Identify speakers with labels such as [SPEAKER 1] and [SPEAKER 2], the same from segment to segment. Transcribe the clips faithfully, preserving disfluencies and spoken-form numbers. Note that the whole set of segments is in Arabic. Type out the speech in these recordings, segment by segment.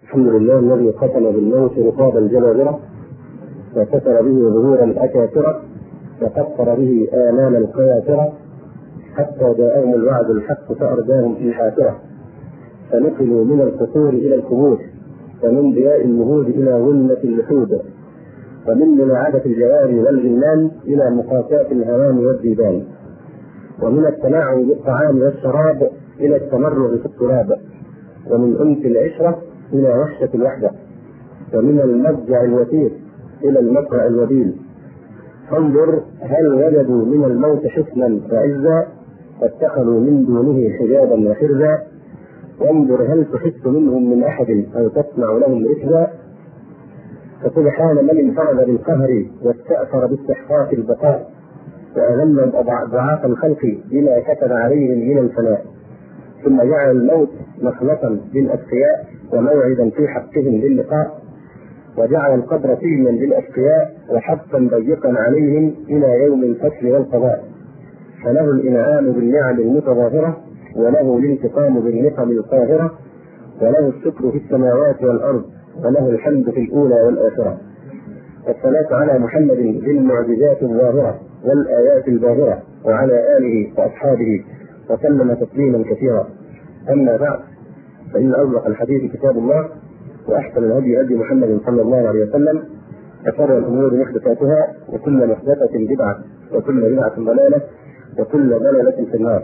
[SPEAKER 1] الحمد لله الذي ختم بالموت رقاب الجبابرة وكسر به ظهور الأكاثرة وكسر به آمال القياثرة حتى جاءهم الوعد الحق فأرداهم في حافرة فنقلوا من القصور إلى القبور ومن ضياء النهود إلى ظلمة اللحود ومن ملاعبة الجواري والجنان إلى مقاساة الهوام والديدان ومن التناعم بالطعام والشراب إلى التمرغ في التراب ومن أنس العشرة إلى وحشة الوحدة ومن المضجع الوثيق إلى المقرع الوبيل. فانظر هل وجدوا من الموت حسنا وعزا فاتخذوا من دونه حجابا وحرزا وانظر هل تحس منهم من أحد أو تسمع لهم ركزا. فسبحان من انفرد بالقهر واستأثر باستحقاق البقاء وأذل ضعاف الخلق بما كتب عليهم من الفناء ثم جعل الموت مخلصا للأتقياء وموعدا في حقهم للقاء وجعل القبر سجنا للأشقياء وحبسا ضيقا عليهم إلى يوم الفصل والقضاء. فله الإنعام بالنعم المتظاهرة وله الانتقام بالنقم القاهرة وله الشكر في السماوات والأرض وله الحمد في الأولى والآخرة. والصلاة على محمد بالمعجزات الظاهرة والآيات الباهرة وعلى آله وأصحابه وسلم تسليما كثيرا. أما بعد، فإن أصدق الحديث كتاب الله وأحسن الهدي هدي محمد صلى الله عليه وسلم وشر الأمور محدثاتها وكل محدثة بدعة وكل بدعة ضلالة وكل ضلالة في النار.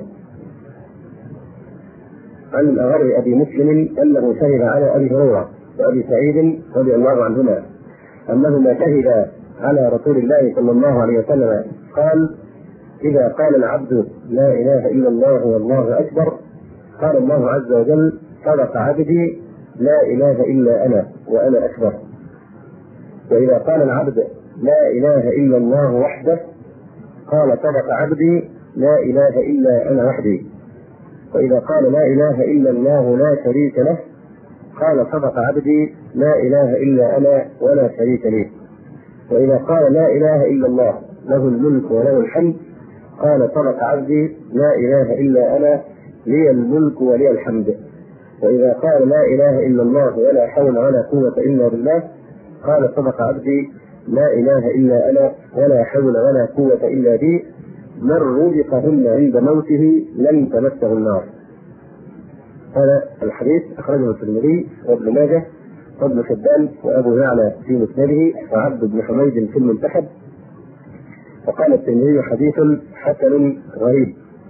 [SPEAKER 1] عن الأغر أبي مسلم أنه شهد على أبي هريرة وأبي سعيد رضي الله عنهما أنهما شهدا على رسول الله صلى الله عليه وسلم قال: إذا قال العبد لا إله إلا الله والله أكبر قال الله عز وجل: صدق عبدي لا إله إلا أنا وأنا أكبر. وإذا قال العبد لا إله إلا الله وحده قال: صدق عبدي لا إله إلا أنا وحدي. وإذا قال لا إله إلا الله لا شريك له قال: صدق عبدي لا إله إلا أنا ولا شريك لي. وإذا قال لا إله إلا الله له الملك وله الحمد قال: صدق عبدي لا إله إلا أنا لي الملك ولي الحمد. وإذا قال لا إله إلا الله ولا حول ولا قوة إلا بالله قال: صدق عبدي لا إله إلا أنا ولا حول ولا قوة إلا بي. من رزقهن عند موته لن تمسه النار. هذا الحديث أخرجه الترمذي وابن ماجه وابن حبان وأبو يعلى في مسنده وعبد بن حميد في المنتخب. وقال الترمذي: حديث حسن غريب.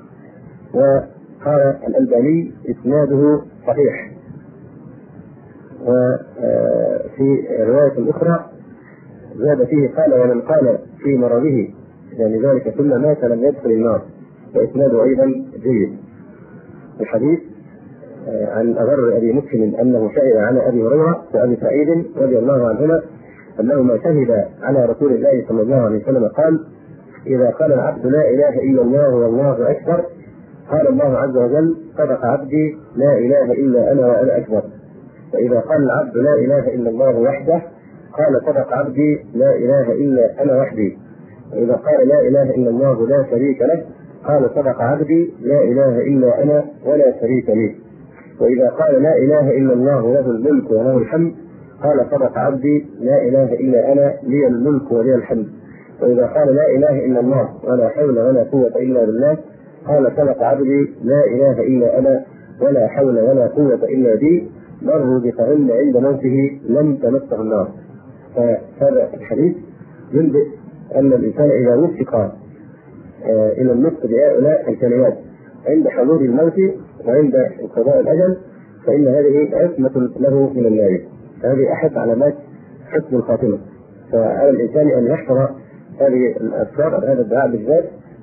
[SPEAKER 1] وقال الألباني: إسناده صحيح. وفي رواية أخرى زاد فيه قال: ومن قال في مرضه يعني ذلك ثم مات لم يدخل النار. وإسناده أيضا جيد. الحديث عن أغر أبي مسلم أنه شهد على أبي هريرة وأبي سعيد رضي الله عنهما أنهما شهد على رسول الله صلى الله عليه وسلم قال: إذا قال العبد لا إله إلا الله والله أكبر قال الله عز وجل: صدق عبدي لا إله إلا أنا وأنا أكبر. وإذا قال العبد لا إله إلا الله وحده قال: صدق عبدي لا إله إلا أنا وحدي. وإذا قال لا إله إلا الله لا شريك له قال: صدق عبدي لا إله إلا أنا ولا شريك لي. وإذا قال لا إله إلا الله له الملك وله الحمد قال: صدق عبدي لا إله إلا أنا لي الملك ولي الحمد. وإذا قال لا إله إلا الله ولا حول ولا قوة إلا بالله قال: صدق عبدي لا إله إلا أنا ولا حول ولا قوة إلا بي. من رزقهن عند موته لم تمسه النار. فهذا الحديث ينبئ أن الإنسان إذا وفق إلى النطق بهؤلاء الكلمات عند حضور الموت وعند انقضاء الأجل فإن هذه عصمة له من النار. هذه أحد علامات حسن الخاتمة. فعلى الإنسان أن يحفظ هذه الأذكار هذا الدعاء بالذات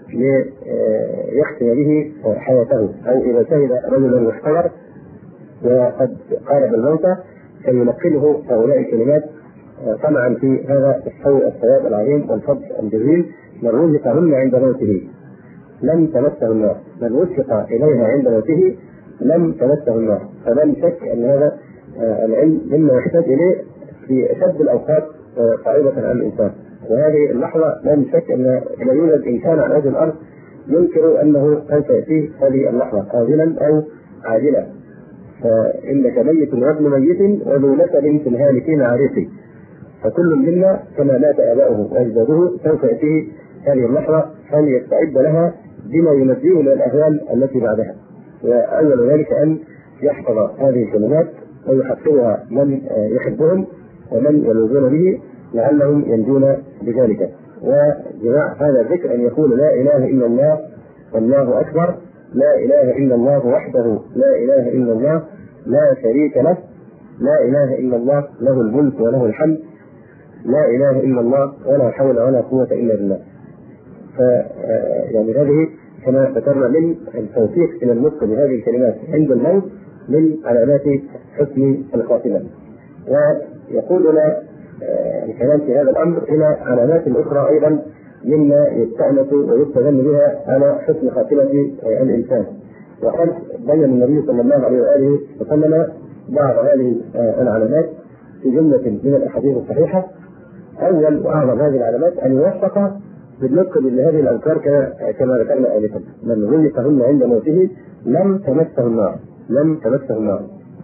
[SPEAKER 1] ليختم به حياته. أو إذا شهد رجلا محتضر وقد قارب الموت فينقله هؤلاء الكلمات طمعا في هذا الثواب العظيم والفضل الجزيل. من رزقهن عند موته لم تمسه النار. من وفق إليها عند موته لم تمسه النار. فلا شك أن هذا العلم مما يحتاج إليه في أشد الأوقات صعوبة على الإنسان. وهذه اللحظة لا شك أن لا يوجد إنسان على وجه الأرض ينكر أنه سوف يأتيه هذه اللحظة قابلا أو عاجلا. فإنك ميت وابن ميت وذو نسب في الهالكين عريقي، فكل منا كما مات آباؤه وأجداده سوف يأتيه هذه اللحظة فليستعد لها بما ينجيه من الأهوال التي بعدها. وأول ذلك أن يحفظ هذه الكلمات ويحفظها من يحبهم ومن يلوذون به لعلهم ينجون بذلك. وجماع هذا الذكر أن يقول لا إله إلا الله والله أكبر، لا إله إلا الله وحده لا إله إلا الله لا شريك له، لا إله إلا الله له الملك وله الحمد، لا إله إلا الله ولا حول ولا قوة إلا بالله. ف يعني هذه كما ذكرنا من التوفيق إلى النطق بهذه الكلمات عند الموت من علامات حسن الخاتمة. ويقول لنا الكلام في هذا الأمر إلى علامات أخرى أيضا مما يستأنس ويستدل بها على حسن خاتمة الإنسان. وقد بين النبي صلى الله عليه وآله وسلم بعض هذه العلامات في جملة من الأحاديث الصحيحة. أول وأعظم هذه العلامات أن يوفق بالنطق بهذه الأذكار كما ذكرنا آنفا: من غلقهن عند موته لم تمسه النار، لم تمسه النار.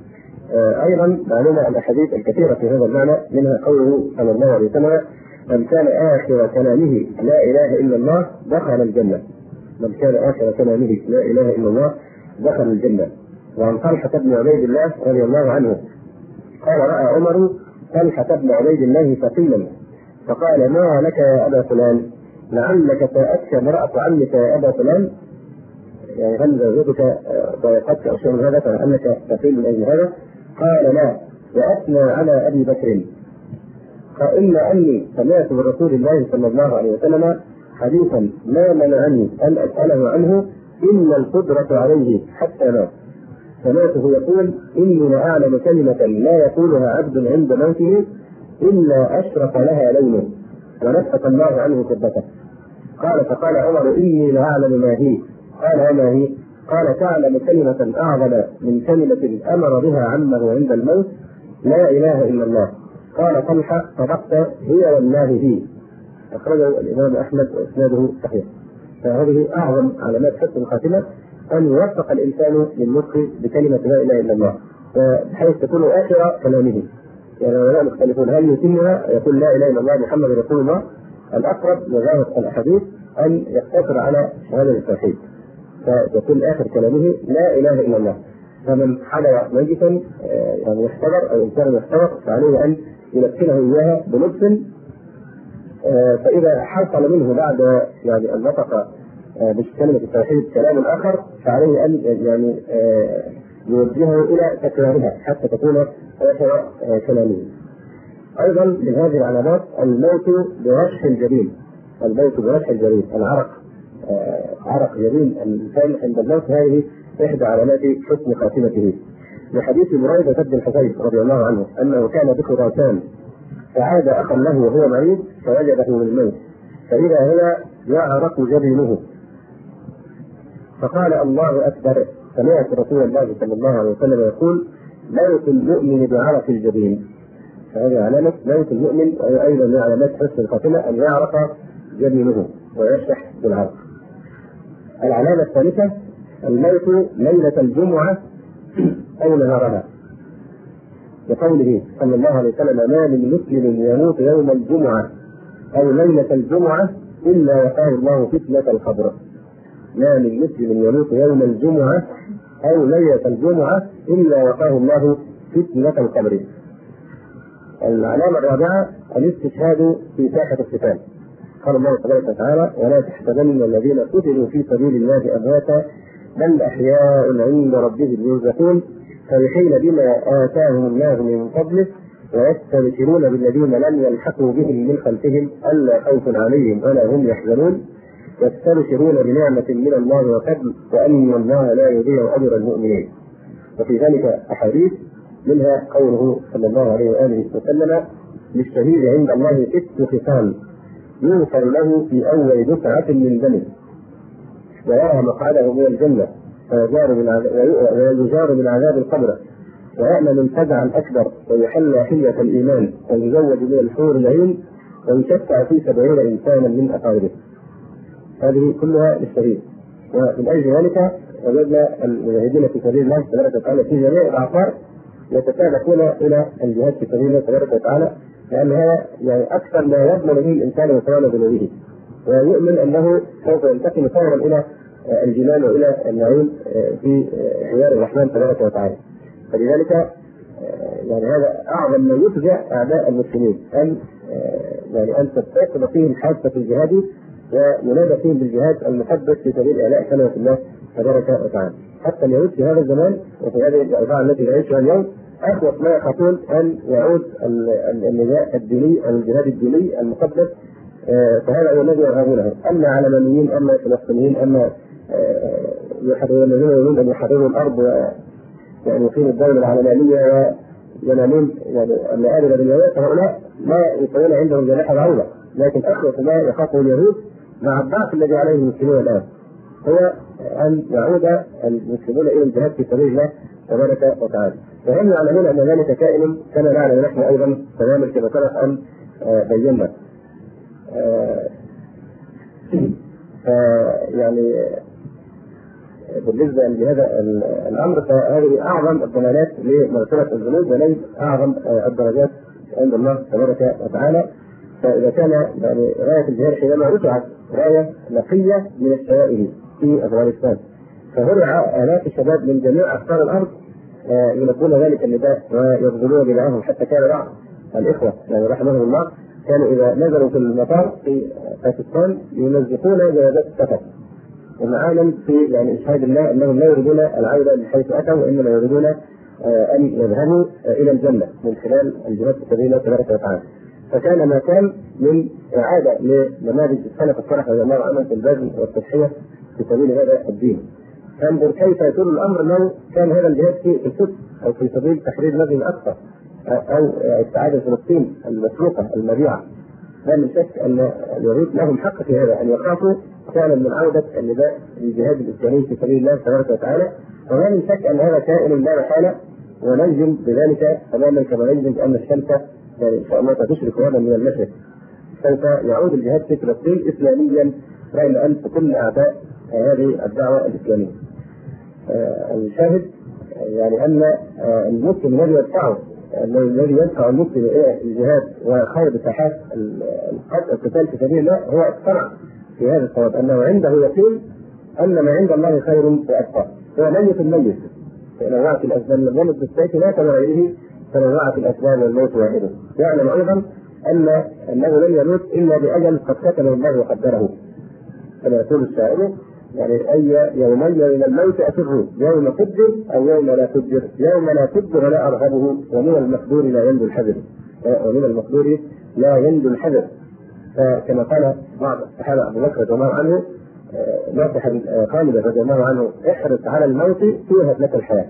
[SPEAKER 1] أيضا معلومة الأحاديث الكثيرة في هذا المعنى، منها قوله صلى الله عليه وسلم: من كان آخر كلامه لا إله إلا الله دخل الجنة. من كان آخر كلامه لا إله إلا الله دخل الجنة. وعن طلحة بن عبيد الله رضي الله عنه قال: رأى عمر طلحة بن عبيد الله ثقيلا فقال: ما لك يا أبا فلان؟ لعلك ساءتك امرأة عمك يا أبا فلان، يعني هل زوجتك ضايقتك أو شيء من هذا فلعلك ثقيل من أجل هذا؟ قال: لا، وأثنى على أبي بكر. فإن أني سمعت من رسول الله صلى الله عليه وسلم حديثا ما منعني أن أسأله عنه إلا القدرة عليه حتى مات. سمعته يقول: إني لأعلم كلمة لا يقولها عبد عند موته إلا أشرق لها لونه ونفت الله عنه كبته. قال: فقال عمر: إني لأعلم ما هي. قال: وما هي؟ قال: تعلم كلمة أعظم من كلمة أمر بها عمه عند الموت، لا إله إلا الله. قال طلحة: صدقت، هي والله هي. أخرجه الإمام أحمد وإسناده صحيح. فهذه أعظم علامات حسن الخاتمة، أن يوفق الإنسان للنطق بكلمة لا إله إلا الله بحيث تكون آخر كلامه. يعني العلماء مختلفون هل يتمها يقول لا إله إلا الله محمد رسول الله؟ الأقرب لظاهر الأحاديث أن يقتصر على شهادة التوحيد، فتكون آخر كلامه لا إله إلا الله. فمن حضر ميتا يعني يحتضر أو إنسان يحتضر فعليه أن يمكنه إياها بلطف، فإذا حصل منه بعد يعني أن نطق بكلمة التوحيد كلام آخر فعليه أن يعني يوجهه إلى تكرارها حتى تكون آخر كلامه. أيضا من هذه العلامات الموت برشح الجبين، الموت برشح الجبين، العرق، عرق جبين الإنسان عند الموت، هذه إحدى علامات حسن خاتمته. لحديث بريدة بن الحصيب رضي الله عنه أنه كان بخراسان فعاد أخا له وهو مريض فوجده من الموت، فإذا هو يعرق جبينه فقال: الله أكبر. سمعت رسول الله صلى الله عليه وسلم يقول: موت المؤمن بعرق الجبين. فهذه علامة موت المؤمن، وأيضا من علامات حسن الخاتمة أن يعرق جبينه ويشرح بالعرق. العلامة الثالثة الموت ليلة الجمعة أو نهارها، لقوله صلى الله عليه وسلم: ما من مسلم يموت يوم الجمعة أو ليلة الجمعة إلا وقاه الله فتنة القبر. ما من مسلم يموت يوم الجمعة أو ليلة الجمعة إلا وقاه الله فتنة القبر. العلامة الرابعة الاستشهاد في ساحة القتال. قال الله تبارك وتعالى: ولا تحسبن الذين قتلوا في سبيل الله أمواتا بل أحياء عند ربهم يرزقون فرحين بما آتاهم الله من فضله ويستبشرون بالذين لم يلحقوا بهم من خلفهم ألا خوف عليهم ولا هم يحزنون يستبشرون بنعمة من الله وفضل وأن الله لا يضيع أجر المؤمنين. وفي ذلك أحاديث منها قوله صلى الله عليه وآله وسلم: للشهيد عند الله ست خصال يغفر له في أول دفعة من دمه ويرى مقعده من الجنة ويجار من عذاب القبر ويأمن الفزع الأكبر ويحلى حلية الإيمان ويزوج من الحور العين ويشفع في سبعين إنسانا من أقاربه. هذه كلها للشهيد. ومن أجل ذلك وجدنا المجاهدين في سبيل الله تبارك وتعالى في جميع الاعصار يتسابقون الى الجهاد في سبيل الله تبارك وتعالى، لان هذا يعني اكثر ما يضمن به الانسان وكرامه ذنوبه، ويؤمن انه سوف ينتقل فورا الى الجنان والى النعيم في حوار الرحمن تبارك وتعالى. فلذلك يعني هذا اعظم ما يفزع اعداء المسلمين، ان يعني ان تستيقظ فيهم حادثه الجهاد وينادى فيهم بالجهاد المحدث في سبيل اعلاء كلمه الله تبارك وتعالى. حتى اليهود في هذا الزمان وفي هذه الاوضاع التي نعيشها اليوم اخوف ما يخافون ان يعود النداء الديني الجهاد الديني المقدس، فهذا هو الذي يرغبونه، اما علمانيين اما فلسطينيين اما يحررون يريدون ان يحرروا الارض ويعني يقيموا الدوله العلمانيه وينامون يعني المآرب باليهود، فهؤلاء لا يكون عندهم جناح العوده، لكن اخوف ما يخافه اليهود مع الضعف الذي عليه المسلمون الان هو ان يعود المسلمون الى الجهاد في سبيل الله تبارك وتعالى. فهم يعلمون ان ذلك كائن كما نعلم نحن ايضا تماما كما سبق ان بينا. يعني بالنسبه لهذا الامر فهذه اعظم الضمانات لمغفره الذنوب وليس اعظم الدرجات عند الله تبارك وتعالى. فاذا كان يعني رايه الجهاد حينما رفعت رايه نقيه من الشوائب في افغانستان، فهرع الاف الشباب من جميع اقطار الارض يلبون ذلك النداء ويبذلون بدعهم، حتى كان بعض الاخوه يعني رحمهم الله كانوا اذا نزلوا في المطار في باكستان يمزقون جوازات السفر، ومعانا في يعني اشهاد الله انهم لا يريدون العوده من حيث اتوا، وانما يريدون ان يذهبوا الى الجنه من خلال الجهاد في سبيل الله تبارك وتعالى. فكان ما كان من اعاده لنماذج السلف الصالح رضي الله عنهم في البذل والتضحيه في سبيل هذا الدين. انظر كيف يكون الامر لو كان هذا الجهاد في القدس او في سبيل تحرير المسجد الاقصى او استعاده فلسطين المسروقه المبيعه. لا من شك ان اليهود لهم حق في هذا، ان يخافوا فعلا من عوده النداء للجهاد الاسلامي في سبيل الله تبارك وتعالى، ولا من شك ان هذا كائن لا محاله، وننجم بذلك تماما كما ننجم بان الشمس يعني ان شاء الله تشرق غدا من المشرق. سوف يعود الجهاد في فلسطين اسلاميا رغم انف كل اعداء هذه الدعوه الاسلاميه. آه الشاهد يعني ان آه المسلم الذي يدفعه الذي يدفع المسلم الى الجهاد وخوض ساحات القتال في سبيل الله هو اقتنع في هذا الصواب، انه عنده يقين ان ما عند الله خير وابقى، هو ميت الميت فنوعت الاسباب من يمت بالسيف لا كغيره فنوعت الاسباب والموت واحده. يعلم ايضا ان انه لن يموت الا باجل قد كتبه الله وقدره، كما يقول الشاعر يعني اي يومين من الموت افره، يوم قدر او يوم لا قدر، يوم لا قدر لا ارغبه، ومن المقدور لا ينجو الحذر، ومن المقدور لا ينجو الحذر. فكما قال بعض الصحابه ابو بكر رضي الله عنه ناصحا خالدا رضي الله عنه احرص على الموت توهب لك الحياه.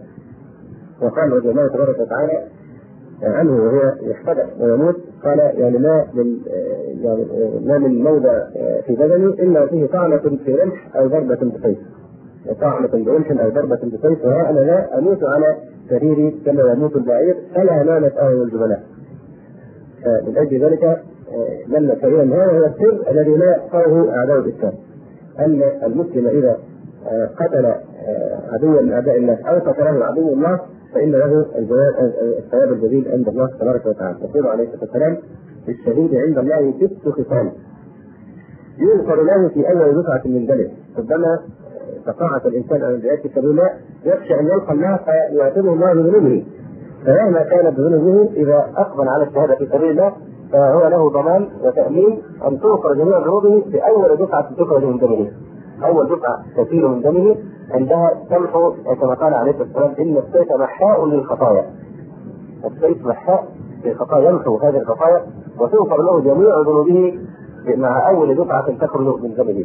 [SPEAKER 1] وقال رضي الله تبارك وتعالى عنه وهو يحتضر ويموت قال يعني ما من يعني ما من موضع في بدني الا فيه طعنه في رمح او ضربه بسيف، طعنه برمح او ضربه بسيف، وانا لا اموت على سريري كما يموت البعير فلا نامت اهل الجبلاء. من اجل ذلك لما كريم هذا هو السر الذي لا يقطعه اعداء الاسلام، ان المسلم اذا قتل عدوا من اعداء الله او قتله عدو الله فإن له الثواب الجزيل عند الله تبارك وتعالى. يقول عليه الصلاة والسلام للشهيد عند الله ست خصال يغفر له في أول دفعة من ذلك، ربما تقاعس الإنسان عن الجهاد في سبيل الله يخشى أن يلقى الله فيعتبره الله بذنوبه، فمهما كانت ذنوبه إذا أقبل على الشهادة في سبيل الله فهو له ضمان وتأمين أن تغفر جميع ذنوبه في أول دفعة تخرج من دمه. أول دفعة تسيل من دمه عندها تمحو كما قال عليه الصلاة والسلام إن السيف محاء للخطايا، السيف محاء للخطايا يمحو هذه الخطايا وتغفر له جميع ذنوبه مع أول دفعة تخرج من دمه،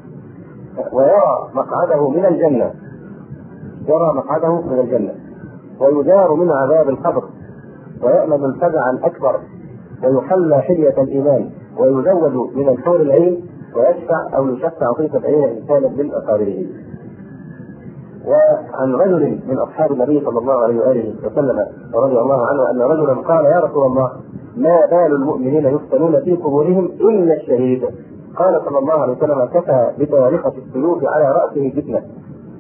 [SPEAKER 1] ويرى مقعده من الجنة، يرى مقعده من الجنة ويجار من عذاب القبر ويأمن الفزع الأكبر ويحلى حلية الإيمان ويزود من الحور العين ويشفع أو يشفع في سبعين إنسانا من أقاربه. وعن رجل من أصحاب النبي صلى الله عليه وآله وسلم رضي الله عنه أن رجلا قال يا رسول الله ما بال المؤمنين يفتنون في قبورهم إلا الشهيد؟ قال صلى الله عليه وسلم كفى بطارقة السيوف على رأسه فتنة.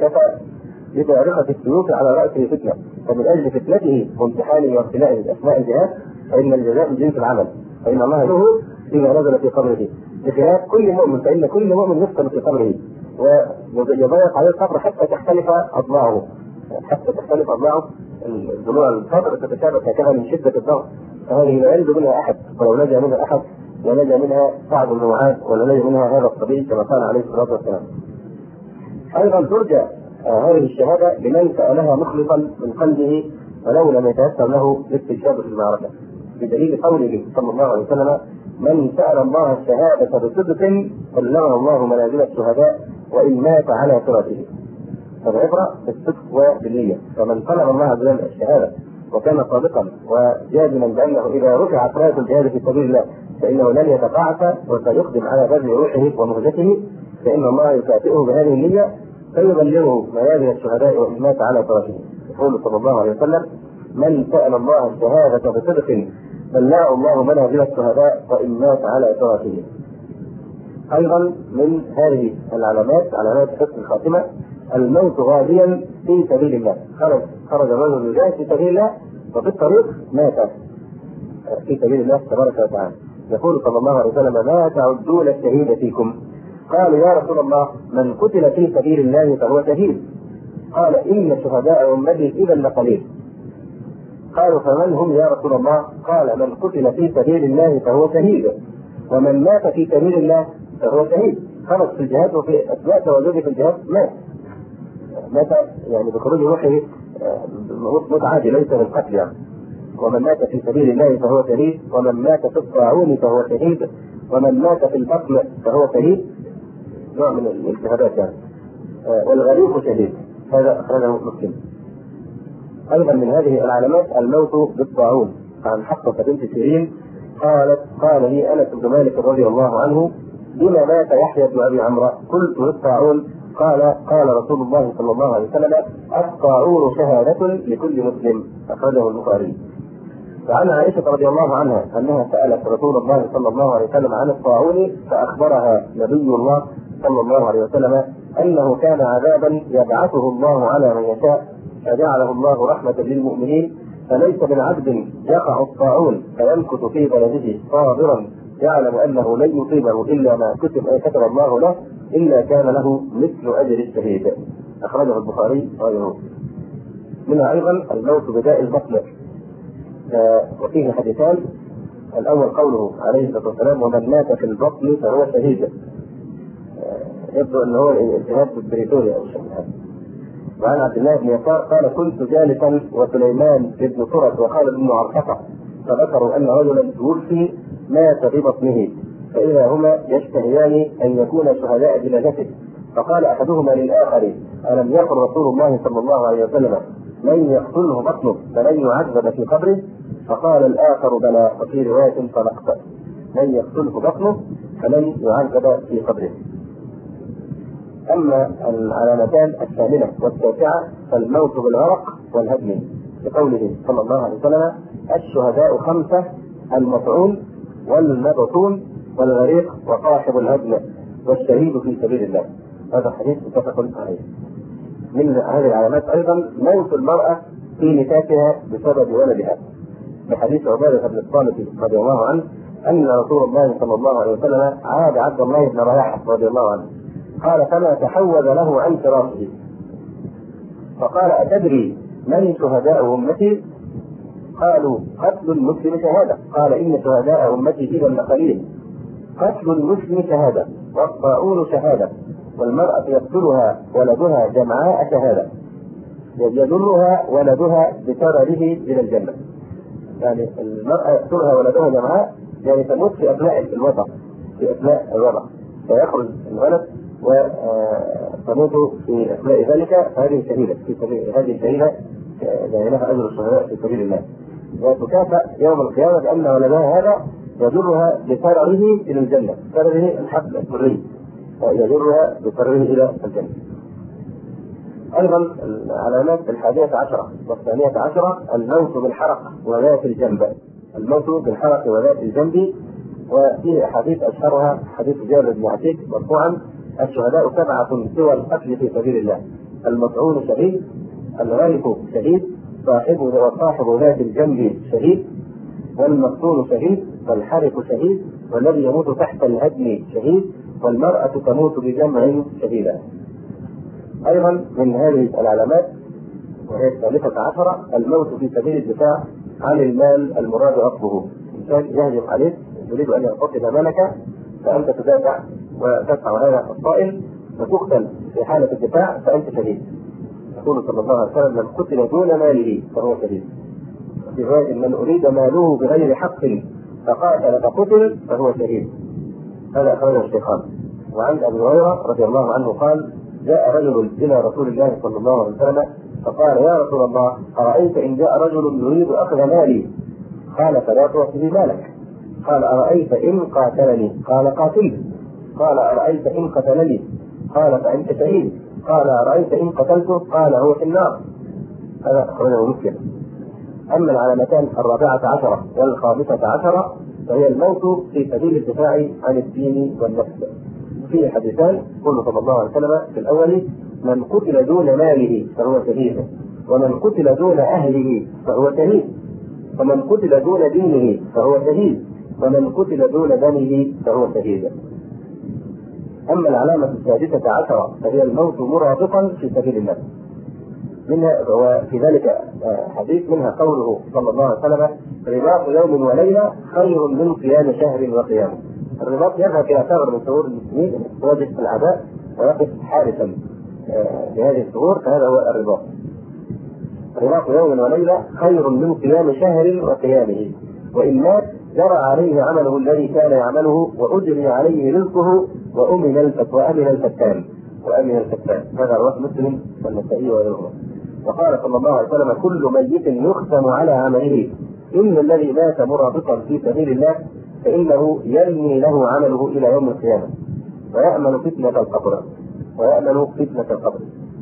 [SPEAKER 1] كفى بفارقة السيوف على رأسه فتنة، فمن أجل فتنته وامتحانه وابتلائه أثناء الجهاد فإن الجزاء من جنس العمل، فإن الله يهده إذا نزل في قبره، بخلاف كل مؤمن فإن كل مؤمن يفتن في قبره ويضيق عليه القبر حتى تختلف أضلاعه، حتى تختلف أضلاعه، الضلوع القبر تتشابك هكذا من شدة الضغط، فهذه لا ينجو منها أحد، ولو نجا منها أحد ونجا منها سعد بن معاذ ولا نجا منها هذا الصبي كما قال عليه الصلاة والسلام. أيضا ترجى هذه الشهادة لمن سألها مخلصا من قلبه ولو لم يتيسر له الاستشهاد في المعركة، بدليل قوله صلى الله عليه وسلم: من سأل الله الشهادة بصدق بلغه الله منازل الشهداء وإن مات على فرشه. فالعبرة بالصدق وبالنية، فمن طلب الله عز وجل الشهادة وكان صادقا وجازما بأنه إذا رفعت راية الجهاد في سبيل الله فإنه لن يتقاعس وسيقدم على بذل روحه ومهجته، فإن الله يكافئه بهذه النية فيبلغه منازل الشهداء وإن مات على فراشه. يقول صلى الله عليه وسلم: من سأل الله الشهادة بصدق بلغه الله منازل الشهداء وإن مات على فراشه. أيضا من هذه العلامات علامات حسن الخاتمة الموت غازيا في سبيل الله، خرج خرج الرجل يجاهد في سبيل الله وفي الطريق مات في سبيل الله تبارك وتعالى. يقول صلى الله عليه وسلم: ما تعدون الشهيد فيكم؟ قالوا: يا رسول الله من قتل في سبيل الله فهو شهيد. قال: إن شهداء أمتي إذا لقليل. قالوا: فمن هم يا رسول الله؟ قال: من قتل في سبيل الله فهو شهيد، ومن مات في سبيل الله فهو شهيد. خرج في الجهاد وفي أثناء تواجده في الجهاد مات مات يعني بخروج روحه موت عادي ليس بالقتل يعني. ومن مات في سبيل الله فهو شهيد، ومن مات في الطاعون فهو شهيد، ومن مات في البطن فهو شهيد، نوع من الشهادات يعني. والغريق شهيد، هذا أخرجه مسلم. أيضا من هذه العلامات الموت بالطاعون. عن حفصة بنت سيرين قالت: قال لي أنس بن مالك رضي الله عنه: بما مات يحيى بن أبي عمرو؟ قلت: بالطاعون. قال: قال رسول الله صلى الله عليه وسلم: الطاعون شهادة لكل مسلم، أخرجه البخاري. وعن عائشة رضي الله عنها أنها سألت رسول الله صلى الله عليه وسلم عن الطاعون فأخبرها نبي الله صلى الله عليه وسلم أنه كان عذابا يبعثه الله على من يشاء فجعله الله رحمة للمؤمنين، فليس من عبد يقع الطاعون فيمكث في بلده صابرا يعلم أنه لن يصيبه إلا ما كتب كتب الله له إلا كان له مثل أجر الشهيد، أخرجه البخاري وغيره. منها أيضا الموت بداء البطن، آه وفيه حديثان. الأول قوله عليه الصلاة والسلام: ومن مات في البطن فهو شهيد. آه يبدو أنه هو الجهاد بالبريتوريا أو شيء. وعن عبد الله بن يسار قال: كنت جالسا وسليمان بن سرد وخالد بن عرفقة فذكروا أن رجلا توفي مات ببطنه، فإذا هما يشتهيان أن يكون شهداء جنازته، فقال أحدهما للآخر: ألم يقل رسول الله صلى الله عليه وسلم: من يقتله بطنه فلن يعذب في قبره؟ فقال الآخر: بلى، وفي رواية طلقت، من يقتله بطنه فلن يعذب في قبره. أما العلامتان الثامنة والتاسعة فالموت بالغرق والهدم، بقوله صلى الله عليه وسلم: الشهداء خمسة: المطعون والمبطون والغريق وصاحب الهدم والشهيد في سبيل الله. هذا حديث متفق عليه. من هذه العلامات أيضا موت المرأة في نفاسها بسبب ولدها، بحديث عبادة بن الصامت رضي الله عنه أن رسول الله صلى الله عليه وسلم عاد عبد الله بن رواحة رضي الله عنه قال: فما تحوز له عن فراشه، فقال: أتدري من شهداء أمتي؟ قالوا: قتل المسلم شهادة. قال: إن شهداء أمتي إذا لقليل. قتل المسلم شهادة، والطاعون شهادة، والمرأة يقتلها ولدها جمعاء شهادة، يجرها ولدها بسرره إلى الجنة. يعني المرأة يقتلها ولدها جمعاء يعني تموت في أثناء الوضع، في أثناء الوضع فيخرج الولد وتموت في أثناء ذلك، فهذه شهيدة في سبيل هذه الشهيدة يعني لها أجر الشهداء في سبيل الله، وتكافأ يوم القيامة بأن ولدها هذا يجرها بسرره إلى الجنة، سرره الحبل السري يجرها بسرره إلى الجنة. أيضا العلامات الحادية عشرة والثانية عشرة الموت بالحرق وذات الجنب، الموت بالحرق وذات الجنب، وفيه أحاديث أشهرها حديث جابر بن عتيق مرفوعا: الشهداء سبعة سوى القتل في سبيل الله، المطعون شهيد، الغارق شهيد، صاحب وصاحب ذات الجنب شهيد، والمفتون شهيد، والحرق شهيد، والذي يموت تحت الهدم شهيد، والمرأة تموت بجمع شهيدا. أيضا من هذه العلامات وهي الثالثة عشرة الموت في سبيل الدفاع عن المال المراد غصبه. إنسان يهجم عليك يريد أن يغتصب مالك فأنت تدافع وتدفع هذا الطائل وتقتل في حالة الدفاع فأنت شهيد. يقول صلى الله عليه وسلم: من قتل دون ماله فهو شهيد. في رواية: من أريد ماله بغير حق فقاتل فقتل فهو شهيد. هذا أخرجه الشيخان. وعن أبي هريرة رضي الله عنه قال: جاء رجل إلى رسول الله صلى الله عليه وسلم فقال: يا رسول الله، أرأيت إن جاء رجل يريد أخذ مالي؟ قال: فلا تعطه مالك. قال: أرأيت إن قاتلني؟ قال: قاتله. قال: أرأيت إن قتلني؟ قال: فأنت شهيد. قال: أرأيت إن قتلته؟ قال: هو في النار. هذا أخرجه مسلم. أما العلامتان الرابعة عشرة والخامسة عشرة فهي الموت في سبيل الدفاع عن الدين والنفس. في حديثان قال صلى الله عليه وسلم: في الأول: من قتل دون ماله فهو شهيد، ومن قتل دون أهله فهو شهيد، ومن قتل دون دينه فهو شهيد، ومن قتل دون دمه فهو شهيد. أما العلامة السادسة عشرة فهي الموت مرابطا في سبيل الله. منها وفي ذلك حديث منها قوله صلى الله عليه وسلم: رباط يوم وليلة خير من صيام شهر وقيامه. الرباط يذهب إلى ثغر من ثغور المسلمين يواجه الأعداء ويقف حارسا لهذه الثغور، فهذا هو الرباط. رباط يوم وليلة خير من صيام شهر وقيامه، وإن مات جرى عليه عمله الذي كان يعمله وأجري عليه رزقه وأمن وأمن الفتان وأمن الفتان. هذا رواه مسلم والنسائي وغيرهما. وقال صلى الله عليه وسلم: كل ميت يختم على عمله إن الذي مات مرابطا في سبيل الله فإنه يرمي له عمله إلى يوم القيامة ويأمن فتنة القبر ويأمن فتنة القبر.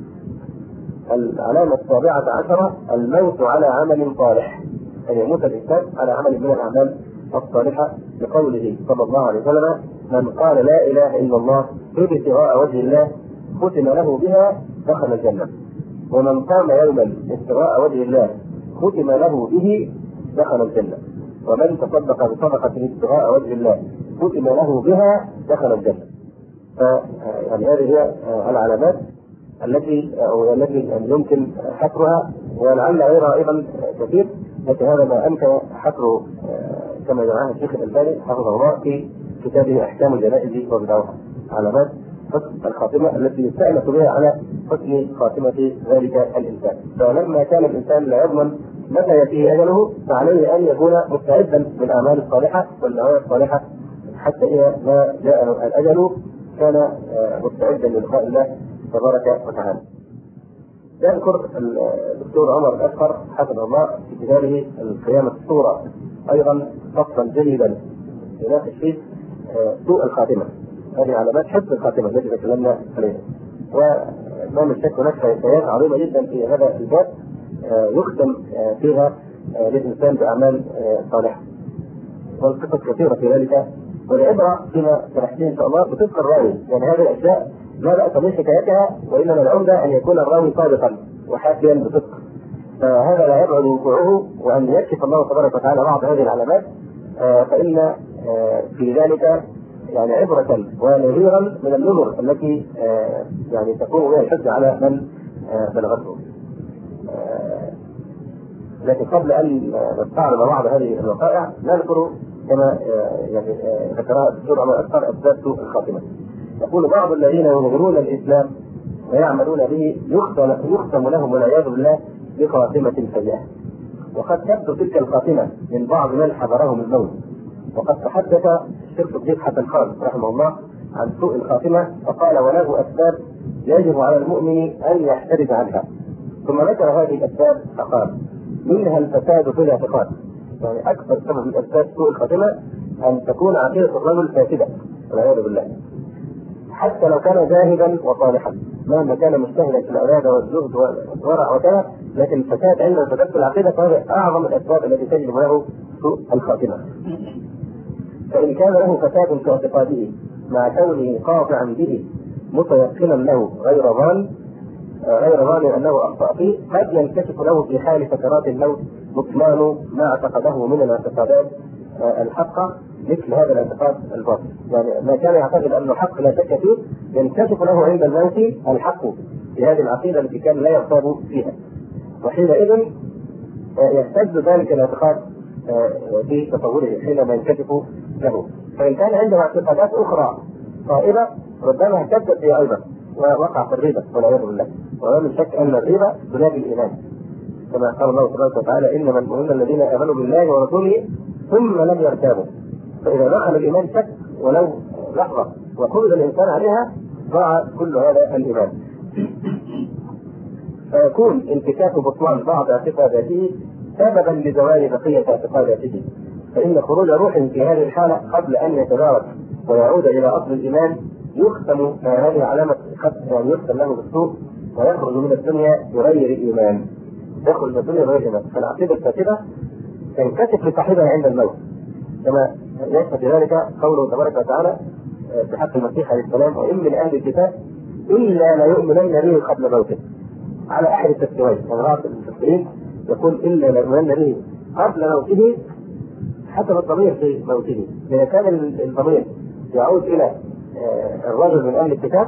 [SPEAKER 1] العلامة السابعة عشرة الموت على عمل صالح، أن يموت الإنسان على عمل من الأعمال الصالحة، لقوله صلى الله عليه وسلم: من قال لا إله إلا الله ابتغاء وجه الله ختم له بها دخل الجنة، ومن قام يوما ابتغاء وجه الله ختم له به دخل الجنة، ومن تصدق بصدقة ابتغاء وجه الله ختم له بها دخل الجنة. فيعني هذه هي العلامات التي أو التي يمكن حصرها، ولعل غيرها أيضا كثير، لكن هذا ما أمكن حصره كما جمعه الشيخ الألباني حفظه الله في كتابه أحكام الجنائز وبدعوها. علامات حسن الخاتمة التي يستأنس بها على حسن خاتمة ذلك الإنسان. فلما كان الإنسان لا يضمن متى يأتيه أجله فعليه أن يكون مستعدا بالأعمال الصالحة والنوايا الصالحة حتى إذا ما جاء الأجل كان مستعدا للقاء الله تبارك وتعالى. يذكر الدكتور عمر الأشقر حفظه الله في كتابه القيامة الصورة أيضا فصلا جيدا يناقش فيه سوء الخاتمة. هذه علامات حسن الخاتمة التي تكلمنا عليها، وما من شك هناك آيات عظيمة جدا في هذا الباب يختم فيها للإنسان بأعمال صالحة، والقصص كثيرة في ذلك. والعبرة فيما سنحكيه إن شاء الله بصدق الراوي، يعني هذه الأشياء لا بأس من حكايتها، وإنما العمدة أن يكون الراوي صادقا وحاكيا بصدق، فهذا لا يبعد وقوعه، وأن يكشف الله تبارك وتعالى بعض هذه العلامات فإن في ذلك يعني عبرة ونذيرا من النذر التي يعني تكون بها الحجة على من بلغته. لكن قبل أن نستعرض بعض هذه الوقائع نذكر كما يعني ذكرها الدكتور عمر الأشقر أسباب سوء الخاتمة. يقول: بعض الذين يظهرون الإسلام ويعملون به يختم لهم والعياذ بالله بخاتمة سيئة، وقد تبدو تلك الخاتمة من بعض من حضرهم الموت. وقد تحدث الشيخ صديق حسن خان رحمه الله عن سوء الخاتمة فقال: وله أسباب يجب على المؤمن أن يحترز عنها. ثم ذكر هذه الأسباب فقال: منها الفساد في الاعتقاد، يعني أكثر سبب من أسباب سوء الخاتمة أن تكون عقيدة الرجل فاسدة والعياذ بالله، حتى لو كان زاهدا وصالحا مهما كان مجتهدا في العبادة والزهد والورع وكذا، لكن الفساد عند الفساد في العقيدة فهذا أعظم الأسباب التي تجلب له سوء الخاتمة. فإن كان له فساد في اعتقاده مع كونه قاطعا به متيقنا له غير ظان غير ظان انه اخطا فيه، قد ينكشف له في حال فترات الموت بطلان ما اعتقده من الاعتقادات الحقه مثل هذا الاعتقاد الباطل. يعني ما كان يعتقد انه حق لا شك فيه ينكشف له عند الموت الحق في هذه العقيده التي كان لا يرتاب فيها، وحينئذ يهتز ذلك الاعتقاد في تصوره حينما ينكشف له. فان كان عنده اعتقادات اخرى طائبه ربما اهتزت به ايضا ووقع في الريبه والعياذ بالله. ولا من شك ان الريبه تنافي الايمان، كما قال الله سبحانه وتعالى انما المؤمنون الذين امنوا بالله ورسوله ثم لم يرتابوا. فاذا دخل الايمان شك ولو لحظه وقبل الانسان عليها ضاع كل هذا الايمان. فيكون انتكاس بطلان بعض اعتقاداته سببا لزوال بقيه اعتقاداته، فان خروج روح في هذه الحاله قبل ان يتدارك ويعود الى اصل الايمان يختم هذه علامه ختم، يعني يختم له بالسوء ويخرج من الدنيا بغير ايمان، يخرج من الدنيا بغير ايمان. فالعقيده الفاسده تنكشف لصاحبها عند الموت، كما يثبت ذلك قوله تبارك وتعالى في حق المسيح عليه السلام: وان من اهل الكتاب الا لا يؤمنن به قبل موته. على احد التفسيرين، يعني بعض المفسرين يقول الا لا يؤمنن به قبل موته حسب الضمير في موته، لان كان الضمير يعود الى الرجل من اهل الكتاب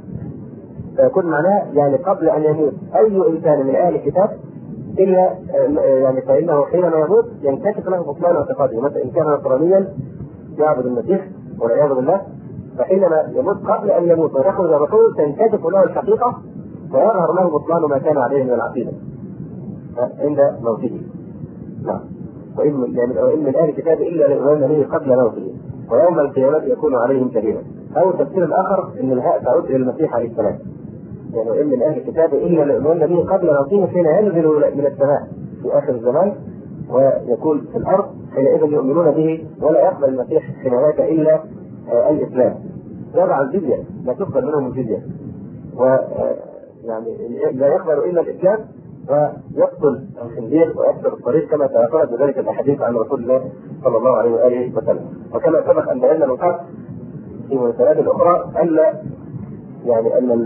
[SPEAKER 1] فيكون معناه يعني قبل ان يموت اي انسان من اهل الكتاب الا يعني فانه حينما يموت ينكشف له بطلان اعتقاده. مثلا ان كان نصرانيا يعبد المسيح والعياذ بالله، فحينما يموت قبل ان يموت ويخرج الرسول تنكشف له الحقيقه ويظهر له بطلان ما كان عليه من العقيده عند موته. نعم. وان من يعني وان من اهل الكتاب الا ليؤمن به قبل موته ويوم القيامه يكون عليهم شهيدا. او التفسير الاخر ان الهاء تعود الى المسيح عليه السلام، يعني وان من اهل الكتاب الا ليؤمن به قبل موته حين ينزل من السماء في اخر الزمان ويكون في الارض، حينئذ يؤمنون به ولا يقبل المسيح حينئذ الا آه الاسلام. يضع الجزيه، لا تقبل منهم الجزيه، و يعني لا يقبل الا الاسلام، ويقتل الخنزير ويقتل الطريق كما تفرد بذلك الاحاديث عن رسول الله صلى الله عليه واله وسلم. وكما سبق ان بينا نقاط في المسائل الاخرى ان يعني ان